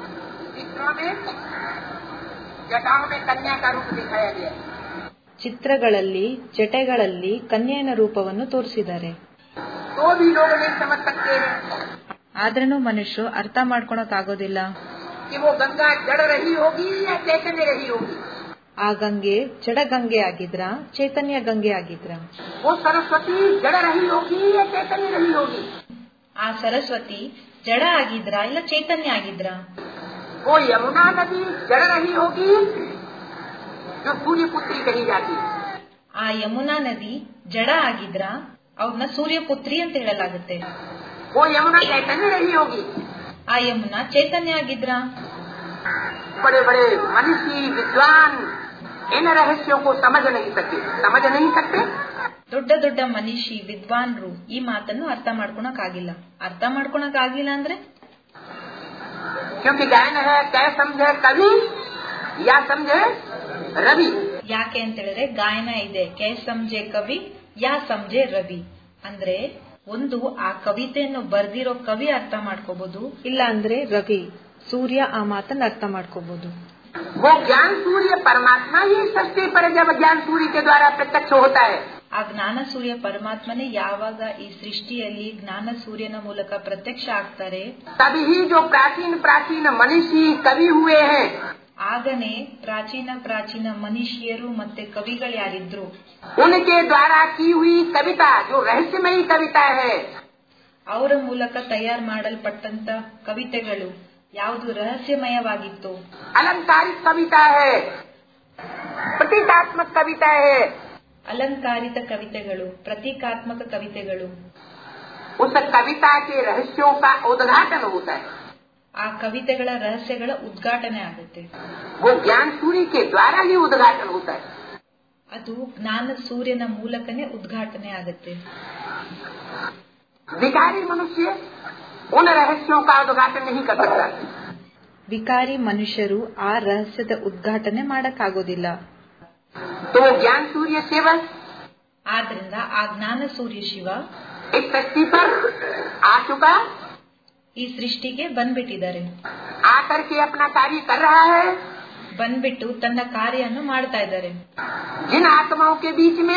जटाओं में कन्या का रूप दिखाया गया. ಚಿತ್ರಗಳಲ್ಲಿ ಜಟೆಗಳಲ್ಲಿ ಕನ್ಯೆಯನ ರೂಪವನ್ನು ತೋರಿಸಿದ್ದಾರೆ. तो भी लोग नहीं समझ सकते हैं. ಆದ್ರೂ ಮನುಷ್ಯರು ಅರ್ಥ ಮಾಡ್ಕೊಳಕ್ ಆಗೋದಿಲ್ಲ कि वो गंगा जड़ रही होगी या चैतन्य रही होगी. ಆ ಗಂಗೆ ಜಡ ಗಂಗೆ ಆಗಿದ್ರ ಚೈತನ್ಯ ಗಂಗೆ ಆಗಿದ್ರ? वो सरस्वती जड़ रही होगी या चैतन्य रही होगी. ಆ ಸರಸ್ವತಿ ಜಡ ಆಗಿದ್ರ ಇಲ್ಲ ಚೈತನ್ಯ ಆಗಿದ್ರ? वो यमुना नदी जड़ रही होगी जो सूर्य पुत्री कही जाती है. ಆ ಯಮುನಾ ನದಿ ಜಡ ಆಗಿದ್ರ ಅವ್ರನ್ನ ಸೂರ್ಯ ಪುತ್ರಿ ಅಂತ ಹೇಳಲಾಗುತ್ತೆ. वो यमुना चैतन्य रही होगी. ಆ ಯಮುನಾ ಚೈತನ್ಯ ಆಗಿದ್ರ? बड़े बड़े मनीषी विद्वान इन रहस्यों को समझ नहीं सकते समझ नहीं सकते ದೊಡ್ಡ ದೊಡ್ಡ ಮನೀಷಿ ವಿದ್ವಾನ್ರು ಈ ಮಾತನ್ನು ಅರ್ಥ ಮಾಡ್ಕೊಳಕ್ ಆಗಿಲ್ಲ. ಅರ್ಥ ಮಾಡ್ಕೊಳಕ್ ಆಗಿಲ್ಲ ಅಂದ್ರೆ क्योंकि गायन है कै समझे कवि या समझे रवि. ಯಾಕೆ ಅಂತ ಹೇಳಿದ್ರೆ ಗಾಯನ ಇದೆ ಕೈ ಸಂಜೆ ಕವಿ ಯಾ ಸಂಜೆ ರವಿ. ಅಂದ್ರೆ ಒಂದು ಆ ಕವಿತೆಯನ್ನು ಬರ್ದಿರೋ ಕವಿ ಅರ್ಥ ಮಾಡ್ಕೋಬಹುದು, ಇಲ್ಲ ಅಂದ್ರೆ ರವಿ ಸೂರ್ಯ ಆ ಮಾತನ್ನ ಅರ್ಥ ಮಾಡ್ಕೋಬಹುದು. वो ज्ञान सूर्य परमात्मा ही सृष्टि पर जब ज्ञान सूर्य के द्वारा प्रत्यक्ष होता है, ಆ ಜ್ಞಾನ ಸೂರ್ಯ ಪರಮಾತ್ಮನೇ ಯಾವಾಗ ಈ ಸೃಷ್ಟಿಯಲ್ಲಿ ಜ್ಞಾನ ಸೂರ್ಯನ ಮೂಲಕ ಪ್ರತ್ಯಕ್ಷ ಆಗ್ತಾರೆ, तभी जो प्राचीन प्राचीन मनीषी कवि हुए हैं, ಆಗನೇ ಪ್ರಾಚೀನ ಪ್ರಾಚೀನ ಮನುಷ್ಯರು ಮತ್ತೆ ಕವಿಗಳು ಯಾರಿದ್ರು उनके द्वारा की हुई कविता जो रहस्यमयी कविता है, ಅವರ ಮೂಲಕ ತಯಾರು ಮಾಡಲ್ಪಟ್ಟಂತ ಕವಿತೆಗಳು ಯಾವುದು ರಹಸ್ಯಮಯವಾಗಿತ್ತು, अलंकारिक कविता है, प्रतीकात्मक कविता है, ಅಲಂಕಾರಿತ ಕವಿತೆಗಳು, ಪ್ರತೀಕಾತ್ಮಕ ಕವಿತೆಗಳು, उस कविता के रहस्यों का उद्घाटन होता है. ಆ ಕವಿತೆಗಳ ರಹಸ್ಯಗಳ ಉದ್ಘಾಟನೆ ಆಗುತ್ತೆ. वो ज्ञान सूर्य के द्वारा ही उद्घाटन होता है. ಅದು ಜ್ಞಾನ ಸೂರ್ಯನ ಮೂಲಕನೇ ಉದ್ಘಾಟನೆ ಆಗುತ್ತೆ. विकारी मनुष्य उन रहस्यों का उद्घाटन नहीं कर सकता. ವಿಕಾರಿ ಮನುಷ್ಯರು ಆ ರಹಸ್ಯದ ಉದ್ಘಾಟನೆ ಮಾಡಕ್ಕಾಗೋದಿಲ್ಲ. तो ज्ञान सूर्य शिव ಆದ್ರಿಂದ ಆ ಜ್ಞಾನ ಸೂರ್ಯ ಶಿವ इस सृष्टि पर आ चुका, ಈ ಸೃಷ್ಟಿಗೆ ಬಂದ್ಬಿಟ್ಟಿದ್ದಾರೆ. आकर के अपना कार्य कर रहा है. ಬಂದ್ಬಿಟ್ಟು ತನ್ನ ಕಾರ್ಯವನ್ನು ಮಾಡ್ತಾ ಇದ್ದಾರೆ. जिन आत्माओं के बीच में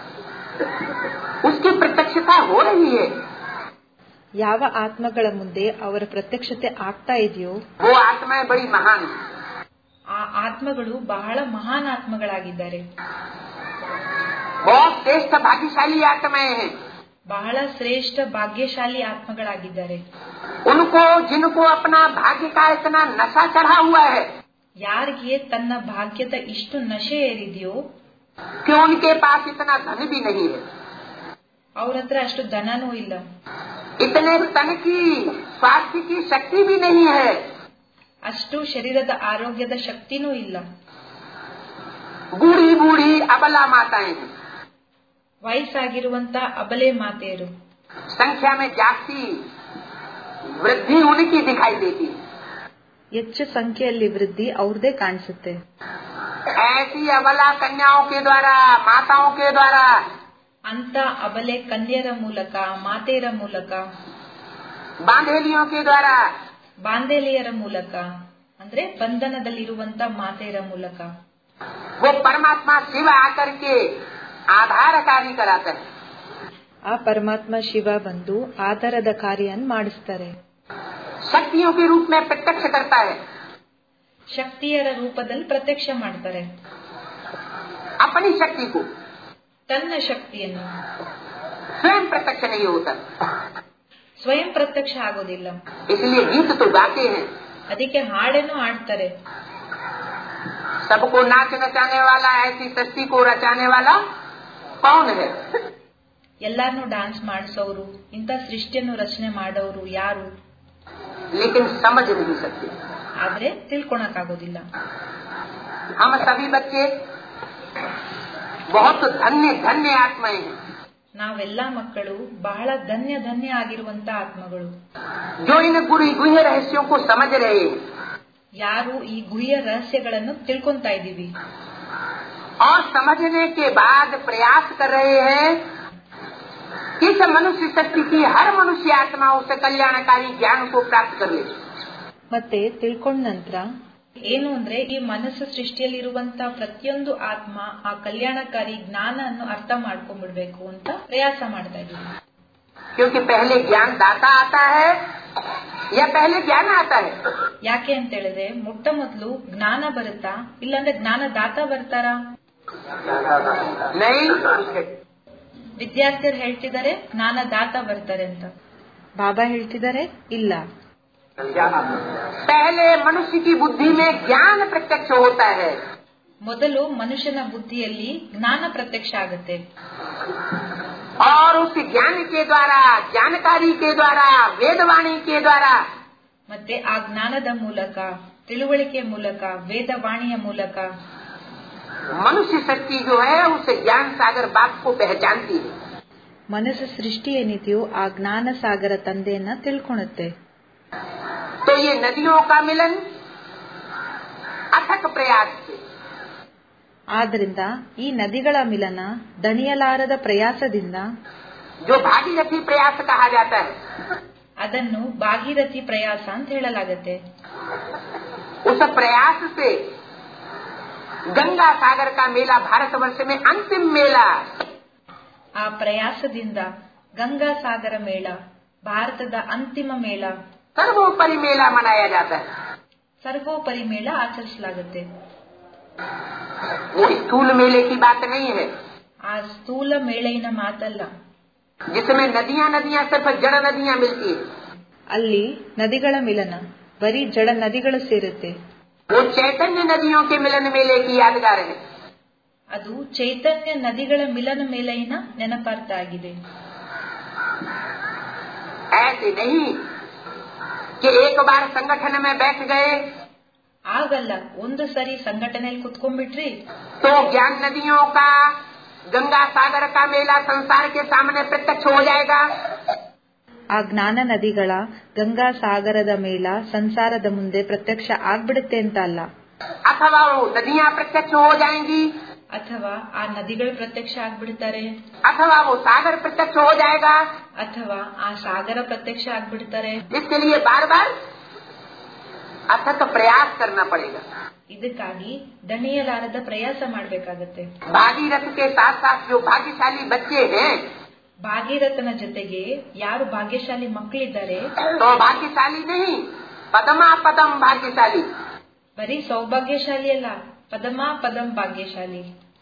उसकी प्रत्यक्षता हो रही है, ಯಾವ ಆತ್ಮಗಳ ಮುಂದೆ ಅವರ ಪ್ರತ್ಯಕ್ಷತೆ ಆಗ್ತಾ ಇದೆಯೋ वो आत्माएं बड़ी महान, ಆ ಆತ್ಮಗಳು ಬಹಳ ಮಹಾನ್ ಆತ್ಮಗಳಾಗಿದ್ದಾರೆ. बहुत श्रेष्ठ भाग्यशाली आत्माएं हैं। ಬಹಳ ಶ್ರೇಷ್ಠ ಭಾಗ್ಯಶಾಲಿ ಆತ್ಮಗಳಾಗಿದ್ದಾರೆ. उनको जिनको अपना भाग्य का इतना नशा चढ़ा हुआ है ಯಾರಿಗೆ ತನ್ನ ಭಾಗ್ಯದ ಇಷ್ಟು ನಶೆ ಏರಿದೆಯೋ कि उनके पास इतना धन भी नहीं है, ಅವ್ರ ಹತ್ರ ಅಷ್ಟು ಧನನೂ ಇಲ್ಲ, इतने तन की स्वास्थ्य की शक्ति भी नहीं है, ಅಷ್ಟು ಶರೀರದ ಆರೋಗ್ಯದ ಶಕ್ತಿನೂ ಇಲ್ಲ. बूढ़ी बूढ़ी अबला माताएं हैं, ವಯಸ್ಸಾಗಿರುವಂತ ಅಬಲೆ ಮಾತೆಯರು संख्या में जास्ती वृद्धि उनकी दिखाई देती है। ಹೆಚ್ಚು ಸಂಖ್ಯೆಯಲ್ಲಿ ವೃದ್ಧಿ ಅವ್ರದೇ ಕಾಣಿಸುತ್ತೆ. ऐसी अबला कन्याओं के द्वारा, माताओं के द्वारा ಅಂತ ಅಬಲೆ ಕನ್ಯರ ಮೂಲಕ, ಮಾತೆಯರ ಮೂಲಕ, बांधेलियों के द्वारा ಬಾಂಧೇಲಿಯರ ಮೂಲಕ ಅಂದ್ರೆ ಬಂಧನದಲ್ಲಿರುವಂತ ಮಾತೆಯರ ಮೂಲಕ वो परमात्मा शिव आकर के आधार कार्य कराता है। ಆ ಪರಮಾತ್ಮ ಶಿವ ಬಂದು ಆಧಾರದ ಕಾರ್ಯವನ್ನು ಮಾಡಿಸ್ತಾರೆ. शक्तियों के रूप में प्रत्यक्ष करता है, ಶಕ್ತಿಯರ ರೂಪದಲ್ಲಿ ಪ್ರತ್ಯಕ್ಷ ಮಾಡ್ತಾರೆ. अपनी शक्ति को ತನ್ನ ಶಕ್ತಿಯನ್ನು स्वयं प्रत्यक्ष नहीं होता, ಸ್ವಯಂ ಪ್ರತ್ಯಕ್ಷ ಆಗೋದಿಲ್ಲ. इसलिए गीत तो गाते हैं, ಅದಕ್ಕೆ ಹಾಡನ್ನು ಆಡ್ತಾರೆ. सबको नाच नचाने वाला, ऐसी सृष्टि को रचाने वाला कौन है? ಎಲ್ಲಾನು डांस ಮಾಡಿಸೋರು, ಇಂಥ ಸೃಷ್ಟಿಯನ್ನು ರಚನೆ ಮಾಡೋರು ಯಾರು? लेकिन समझ नहीं सकते। ಆದ್ರೆ ತಿಳ್ಕೊಳಕ್ಕಾಗೋದಿಲ್ಲ. हम सभी बच्चे बहुत धन्य धन्य आत्माएं हैं, ನಾವೆಲ್ಲಾ ಮಕ್ಕಳು ಬಹಳ ಧನ್ಯ ಧನ್ಯ ಆಗಿರುವಂತ ಆತ್ಮಗಳು, जो इन गुरु गुह्य रहस्यों को समझ रहे हैं ಯಾರು ಈ ಗುಹ್ಯ ರಹಸ್ಯಗಳನ್ನು ತಿಳ್ಕೊಂತಾ ಇದೀವಿ और समझने के बाद प्रयास कर रहे हैं कि इस मनुष्य शक्ति की हर मनुष्य आत्मा उस कल्याणकारी ज्ञान को प्राप्त कर ले। ಮತ್ತೆ ತಿಳ್ಕೊಂಡ ನಂತರ ಏನು ಅಂದ್ರೆ ಈ ಮನಸ್ಸು ಸೃಷ್ಟಿಯಲ್ಲಿರುವಂತ ಪ್ರತಿಯೊಂದು ಆತ್ಮ ಆ ಕಲ್ಯಾಣಕಾರಿ ಜ್ಞಾನ ಅನ್ನು ಅರ್ಥ ಮಾಡ್ಕೊಂಡ್ಬಿಡ್ಬೇಕು ಅಂತ ಪ್ರಯಾಸ ಮಾಡ್ತಾ ಇದೀವಿ. क्योंकि पहले ज्ञान दाता आता है या पहले ज्ञान आता है? ಯಾಕೆ ಅಂತ ಹೇಳಿದ್ರೆ ಮೊಟ್ಟ ಮೊದಲು ಜ್ಞಾನ ಬರುತ್ತಾ ಇಲ್ಲಾಂದ್ರೆ ಜ್ಞಾನ ದಾತ ಬರ್ತಾರಾ? नहीं, ವಿದ್ಯಾರ್ಥಿಯರು ಹೇಳ್ತಿದ್ದಾರೆ ಜ್ಞಾನ ದಾತ ಬರ್ತಾರೆ ಅಂತ, ಬಾಬಾ ಹೇಳ್ತಿದ್ದಾರೆ ಇಲ್ಲ, पहले मनुष्य की बुद्धि में ज्ञान प्रत्यक्ष होता है, ಮೊದಲು ಮನುಷ್ಯನ ಬುದ್ಧಿಯಲ್ಲಿ ಜ್ಞಾನ ಪ್ರತ್ಯಕ್ಷ ಆಗುತ್ತೆ. और उस ज्ञान के द्वारा, जानकारी के द्वारा, वेदवाणी के द्वारा ಮತ್ತೆ ಆ ಜ್ಞಾನದ ಮೂಲಕ, ತಿಳುವಳಿಕೆ ಮೂಲಕ, ವೇದವಾಣಿಯ ಮೂಲಕ मनुष्य शक्ति जो है उस ज्ञान सागर बाप को पहचानती है। ಮನಸ್ಸು ಸೃಷ್ಟಿ ಏನಿದೆಯೋ ಆ ಜ್ಞಾನ ಸಾಗರ ತಂದೆಯನ್ನ ತಿಳ್ಕೊಳುತ್ತೆ. तो ये नदियों का मिलन अथक प्रयास से, ಆದ್ರಿಂದ ಈ ನದಿಗಳ ಮಿಲನ ದಣಿಯಲಾರದ ಪ್ರಯಾಸದಿಂದ, जो भागीरथी प्रयास कहा जाता है, ಅದನ್ನು ಭಾಗೀರಥಿ ಪ್ರಯಾಸ ಅಂತ ಹೇಳಲಾಗುತ್ತೆ. उस प्रयास से गंगा सागर का मेला भारतवर्ष में अंतिम मेला, ಆ ಪ್ರಯಾಸದಿಂದ ಗಂಗಾ ಸಾಗರ ಮೇಳ, ಭಾರತದ ಅಂತಿಮ ಮೇಳ, सर्वोपरि मेला मनाया जाता है। ಸರ್ವೋಪರಿ ಮೇಳ ಆಚರಿಸಲಾಗುತ್ತೆ. वो स्थूल मेले की बात नहीं है, ಆ ಸ್ಥೂಲ ಮೇಳೆಯಿನ ಮಾತಲ್ಲ, जिसमें नदियां नदियां सिर्फ जड़ नदियां मिलती है। ಅಲ್ಲಿ ನದಿಗಳ ಮಿಲನ ಬರೀ ಜಡ ನದಿಗಳು ಸೇರುತ್ತೆ. वो चैतन्य नदियों के मिलन मेले की यादगार है। ಅದು ಚೈತನ್ಯ ನದಿಗಳ ಮಿಲನ ಮೇಲೆಯಿನ ನೆನಪಾರ್ಥ ಆಗಿದೆ. ऐसे नहीं कि एक बार संगठन में बैठ गए ಆಗಲ್ಲ, ಒಂದು ಸರಿ ಸಂಘಟನೆಯಲ್ಲಿ ಕುತ್ಕೊಂಡ್ಬಿಟ್ರಿ तो ज्ञान नदियों का, गंगा सागर का मेला संसार के सामने प्रत्यक्ष हो जाएगा। ಆ ಜ್ಞಾನ ನದಿಗಳ ಗಂಗಾ ಸಾಗರದ ಮೇಳ ಸಂಸಾರದ ಮುಂದೆ ಪ್ರತ್ಯಕ್ಷ ಆಗ್ಬಿಡುತ್ತೆ ಅಂತ ಅಲ್ಲ, अथवा वो नदियां प्रत्यक्ष हो जाएंगी, ಅಥವಾ ಆ ನದಿಗಳು ಪ್ರತ್ಯಕ್ಷ ಆಗ್ಬಿಡ್ತಾರೆ, अथवा वो सागर प्रत्यक्ष हो जाएगा। ಅಥವಾ ಆ ಸಾಗರ ಪ್ರತ್ಯಕ್ಷ ಆಗ್ಬಿಡ್ತಾರೆ. इसके लिए बार बार अथक प्रयास करना पड़ेगा। ಇದಕ್ಕಾಗಿ ದಣಿಯಲಾರದ ಪ್ರಯಾಸ ಮಾಡ್ಬೇಕಾಗತ್ತೆ. भागीरथ के साथ साथ जो भाग्यशाली बच्चे हैं, ಭಾಗೀರಥನ ಜೊತೆಗೆ ಯಾರು ಭಾಗ್ಯಶಾಲಿ ಮಕ್ಕಳಿದ್ದಾರೆ, तो भाग्यशाली नहीं, पदमा पदम भाग्यशाली, ಬರೀ ಸೌಭಾಗ್ಯಶಾಲಿ ಅಲ್ಲ, ಪದಮಾ ಪದಂ ಭಾಗ್ಯಶಾಲಿ.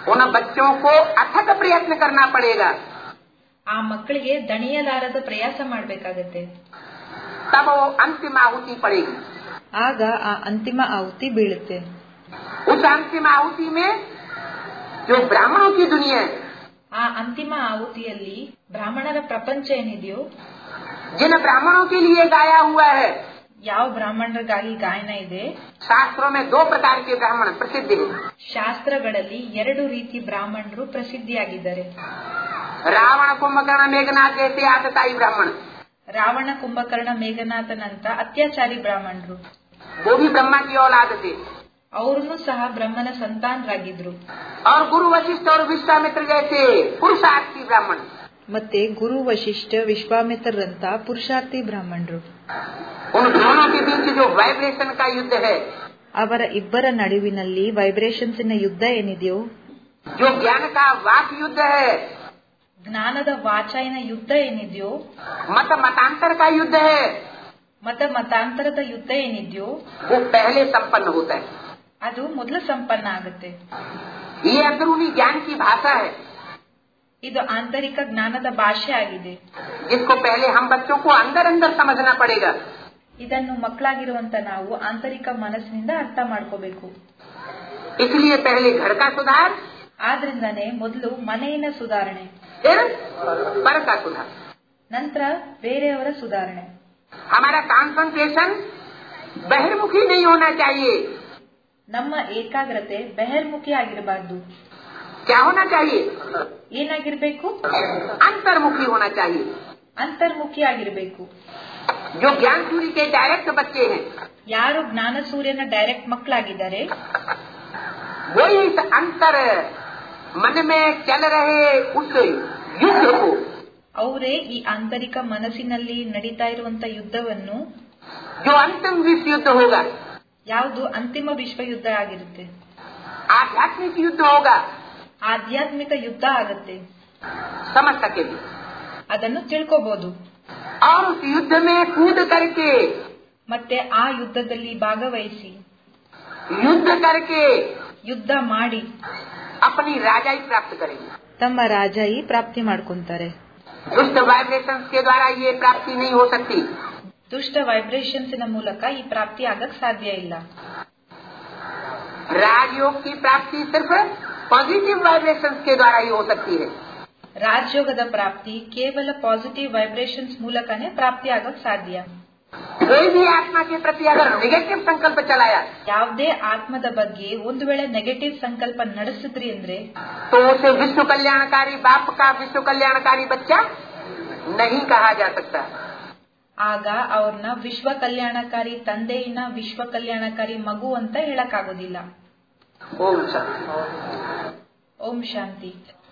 उन बच्चों को अथक प्रयत्न करना पड़ेगा, ಆ ಮಕ್ಕಳಿಗೆ ದಣಿಯಲಾರದ ಪ್ರಯಾಸ ಮಾಡಬೇಕಾಗತ್ತೆ. तब वो अंतिम आहुति पड़ेगी. ಆಗ ಆ ಅಂತಿಮ ಆಹುತಿ ಬೀಳುತ್ತೆ. उस अंतिम आहुति में जो ब्राह्मणों की दुनिया है, ಆ ಅಂತಿಮ ಆಹುತಿಯಲ್ಲಿ ಬ್ರಾಹ್ಮಣರ ಪ್ರಪಂಚ ಏನಿದೆಯೋ, जिन ब्राह्मणों के लिए गाया हुआ है, ಯಾವ ಬ್ರಾಹ್ಮಣರಿಗಾಗಿ ಗಾಯನ ಇದೆ, शास्त्रों में दो प्रकार के ब्राह्मण प्रसिद्ध है. ಶಾಸ್ತ್ರಗಳಲ್ಲಿ ಎರಡು ರೀತಿ ಬ್ರಾಹ್ಮಣರು ಪ್ರಸಿದ್ಧಿಯಾಗಿದ್ದಾರೆ. रावण कुंभकर्ण मेघनाथ जैसे आतताई ब्राह्मण, ರಾವಣ ಕುಂಭಕರ್ಣ ಮೇಘನಾಥನಂತ ಅತ್ಯಾಚಾರಿ ಬ್ರಾಹ್ಮಣರು, वो भी ब्रह्मा की औलाद थे. ಅವ್ರನ್ನೂ ಸಹ ಬ್ರಹ್ಮನ ಸಂತಾನರಾಗಿದ್ರು. और गुरु वशिष्ठ और विश्वामित्र जैसे पुरुषार्थी ब्राह्मण, ಮತ್ತೆ ಗುರು ವಶಿಷ್ಠ ವಿಶ್ವಾಮಿತ್ರರಂತ ಪುರುಷಾರ್ಥಿ ಬ್ರಾಹ್ಮಣರು. उन दोनों के बीच जो वाइब्रेशन का युद्ध है, ಅವರ ಇಬ್ಬರ ನಡುವಿನಲ್ಲಿ ವೈಬ್ರೇಷನ್ಸಿನ ಯುದ್ಧ ಏನಿದೆಯೋ, जो ज्ञान का वाक युद्ध है, ಜ್ಞಾನದ ವಾಚಾಯನ ಯುದ್ಧ ಏನಿದೆಯೋ, मत मतांतर का युद्ध है, ಮತ ಮತಾಂತರದ ಯುದ್ಧ ಏನಿದೆಯೋ, वो पहले संपन्न होता है. ಅದು ಮೊದಲು ಸಂಪನ್ನ ಆಗುತ್ತೆ. ये अंदरूनी ज्ञान की भाषा है, ಇದು ಆಂತರಿಕ ಜ್ಞಾನದ ಭಾಷೆ ಆಗಿದೆ. जिसको पहले हम बच्चों को अंदर अंदर समझना पड़ेगा. ಇದನ್ನು ಮಕ್ಕಳಾಗಿರುವಂತ ನಾವು ಆಂತರಿಕ ಮನಸ್ಸಿನಿಂದ ಅರ್ಥ ಮಾಡ್ಕೋಬೇಕು. इसलिए पहले घर का सुधार, ಆದ್ರಿಂದಾನೇ ಮೊದಲು ಮನೆಯ ಸುಧಾರಣೆ, फिर पर का सुधार. ನಂತರ ಬೇರೆಯವರ ಸುಧಾರಣೆ. हमारा कॉन्सेंट्रेशन बहिर्मुखी नहीं होना चाहिए. ನಮ್ಮ ಏಕಾಗ್ರತೆ ಬಹಿರ್ಮುಖಿ ಆಗಿರಬಾರ್ದು. क्या होना चाहिए? ಏನಾಗಿರ್ಬೇಕು? अंतर्मुखी होना चाहिए. ಅಂತರ್ಮುಖಿ ಆಗಿರಬೇಕು. जो ज्ञान सूर्य के डायरेक्ट बच्चे हैं, ಯಾರು ಜ್ಞಾನ ಸೂರ್ಯನ ಡೈರೆಕ್ಟ್ ಮಕ್ಕಳಾಗಿದ್ದಾರೆ, वो इस अंतर मन में चल रहे उस युद्ध को, ಅವರೇ ಈ ಆಂತರಿಕ ಮನಸ್ಸಿನಲ್ಲಿ ನಡೀತಾ ಇರುವಂತ ಯುದ್ಧವನ್ನು, जो अंतिम विश्व युद्ध होगा, ಯಾವುದು ಅಂತಿಮ ವಿಶ್ವ ಯುದ್ಧ ಆಗಿರುತ್ತೆ, आध्यात्मिक युद्ध होगा, ಆಧ್ಯಾತ್ಮಿಕ ಯುದ್ಧ ಆಗತ್ತೆ, समझ सकेंगे. ಅದನ್ನು ತಿಳ್ಕೋಬಹುದು. और उस युद्ध में कूद करके, ಮತ್ತೆ ಆ ಯುದ್ಧದಲ್ಲಿ ಭಾಗವಹಿಸಿ, युद्ध करके ಯುದ್ಧ ಮಾಡಿ अपनी राजाई प्राप्त करेंगे. ತಮ್ಮ ರಾಜಾಯಿ ಪ್ರಾಪ್ತಿ ಮಾಡ್ಕೊಂತಾರೆ. दुष्ट वाइब्रेशंस के द्वारा ये प्राप्ति नहीं हो सकती. ದುಷ್ಟ ವೈಬ್ರೇಷನ್ಸಿನ ಮೂಲಕ ಈ ಪ್ರಾಪ್ತಿ ಆಗಕ್ ಸಾಧ್ಯ ಇಲ್ಲ. राजयोग की प्राप्ति सिर्फ पॉजिटिव वाइब्रेशंस के द्वारा ही हो सकती है. ರಾಜಯೋಗದ ಪ್ರಾಪ್ತಿ ಕೇವಲ ಪಾಸಿಟಿವ್ ವೈಬ್ರೇಷನ್ಸ್ ಮೂಲಕನೇ ಪ್ರಾಪ್ತಿ ಆಗಕ್ ಸಾಧ್ಯ. कोई भी आत्मा के प्रति अगर नेगेटिव संकल्प चलाया, ಯಾವುದೇ ಆತ್ಮದ ಬಗ್ಗೆ ಒಂದು ವೇಳೆ ನೆಗೆಟಿವ್ ಸಂಕಲ್ಪ ನಡೆಸಿದ್ರಿ ಅಂದ್ರೆ, तो उसे विश्व कल्याणकारी बाप का विश्व कल्याणकारी बच्चा नहीं कहा जा सकता. ಆಗ ಅವ್ರನ್ನ ವಿಶ್ವ ಕಲ್ಯಾಣಕಾರಿ ತಂದೆಯಿನ ವಿಶ್ವ ಕಲ್ಯಾಣಕಾರಿ ಮಗು ಅಂತ ಹೇಳಕ್ಕಾಗೋದಿಲ್ಲ. ओम शांति. ಓಂ ಶಾಂತಿ.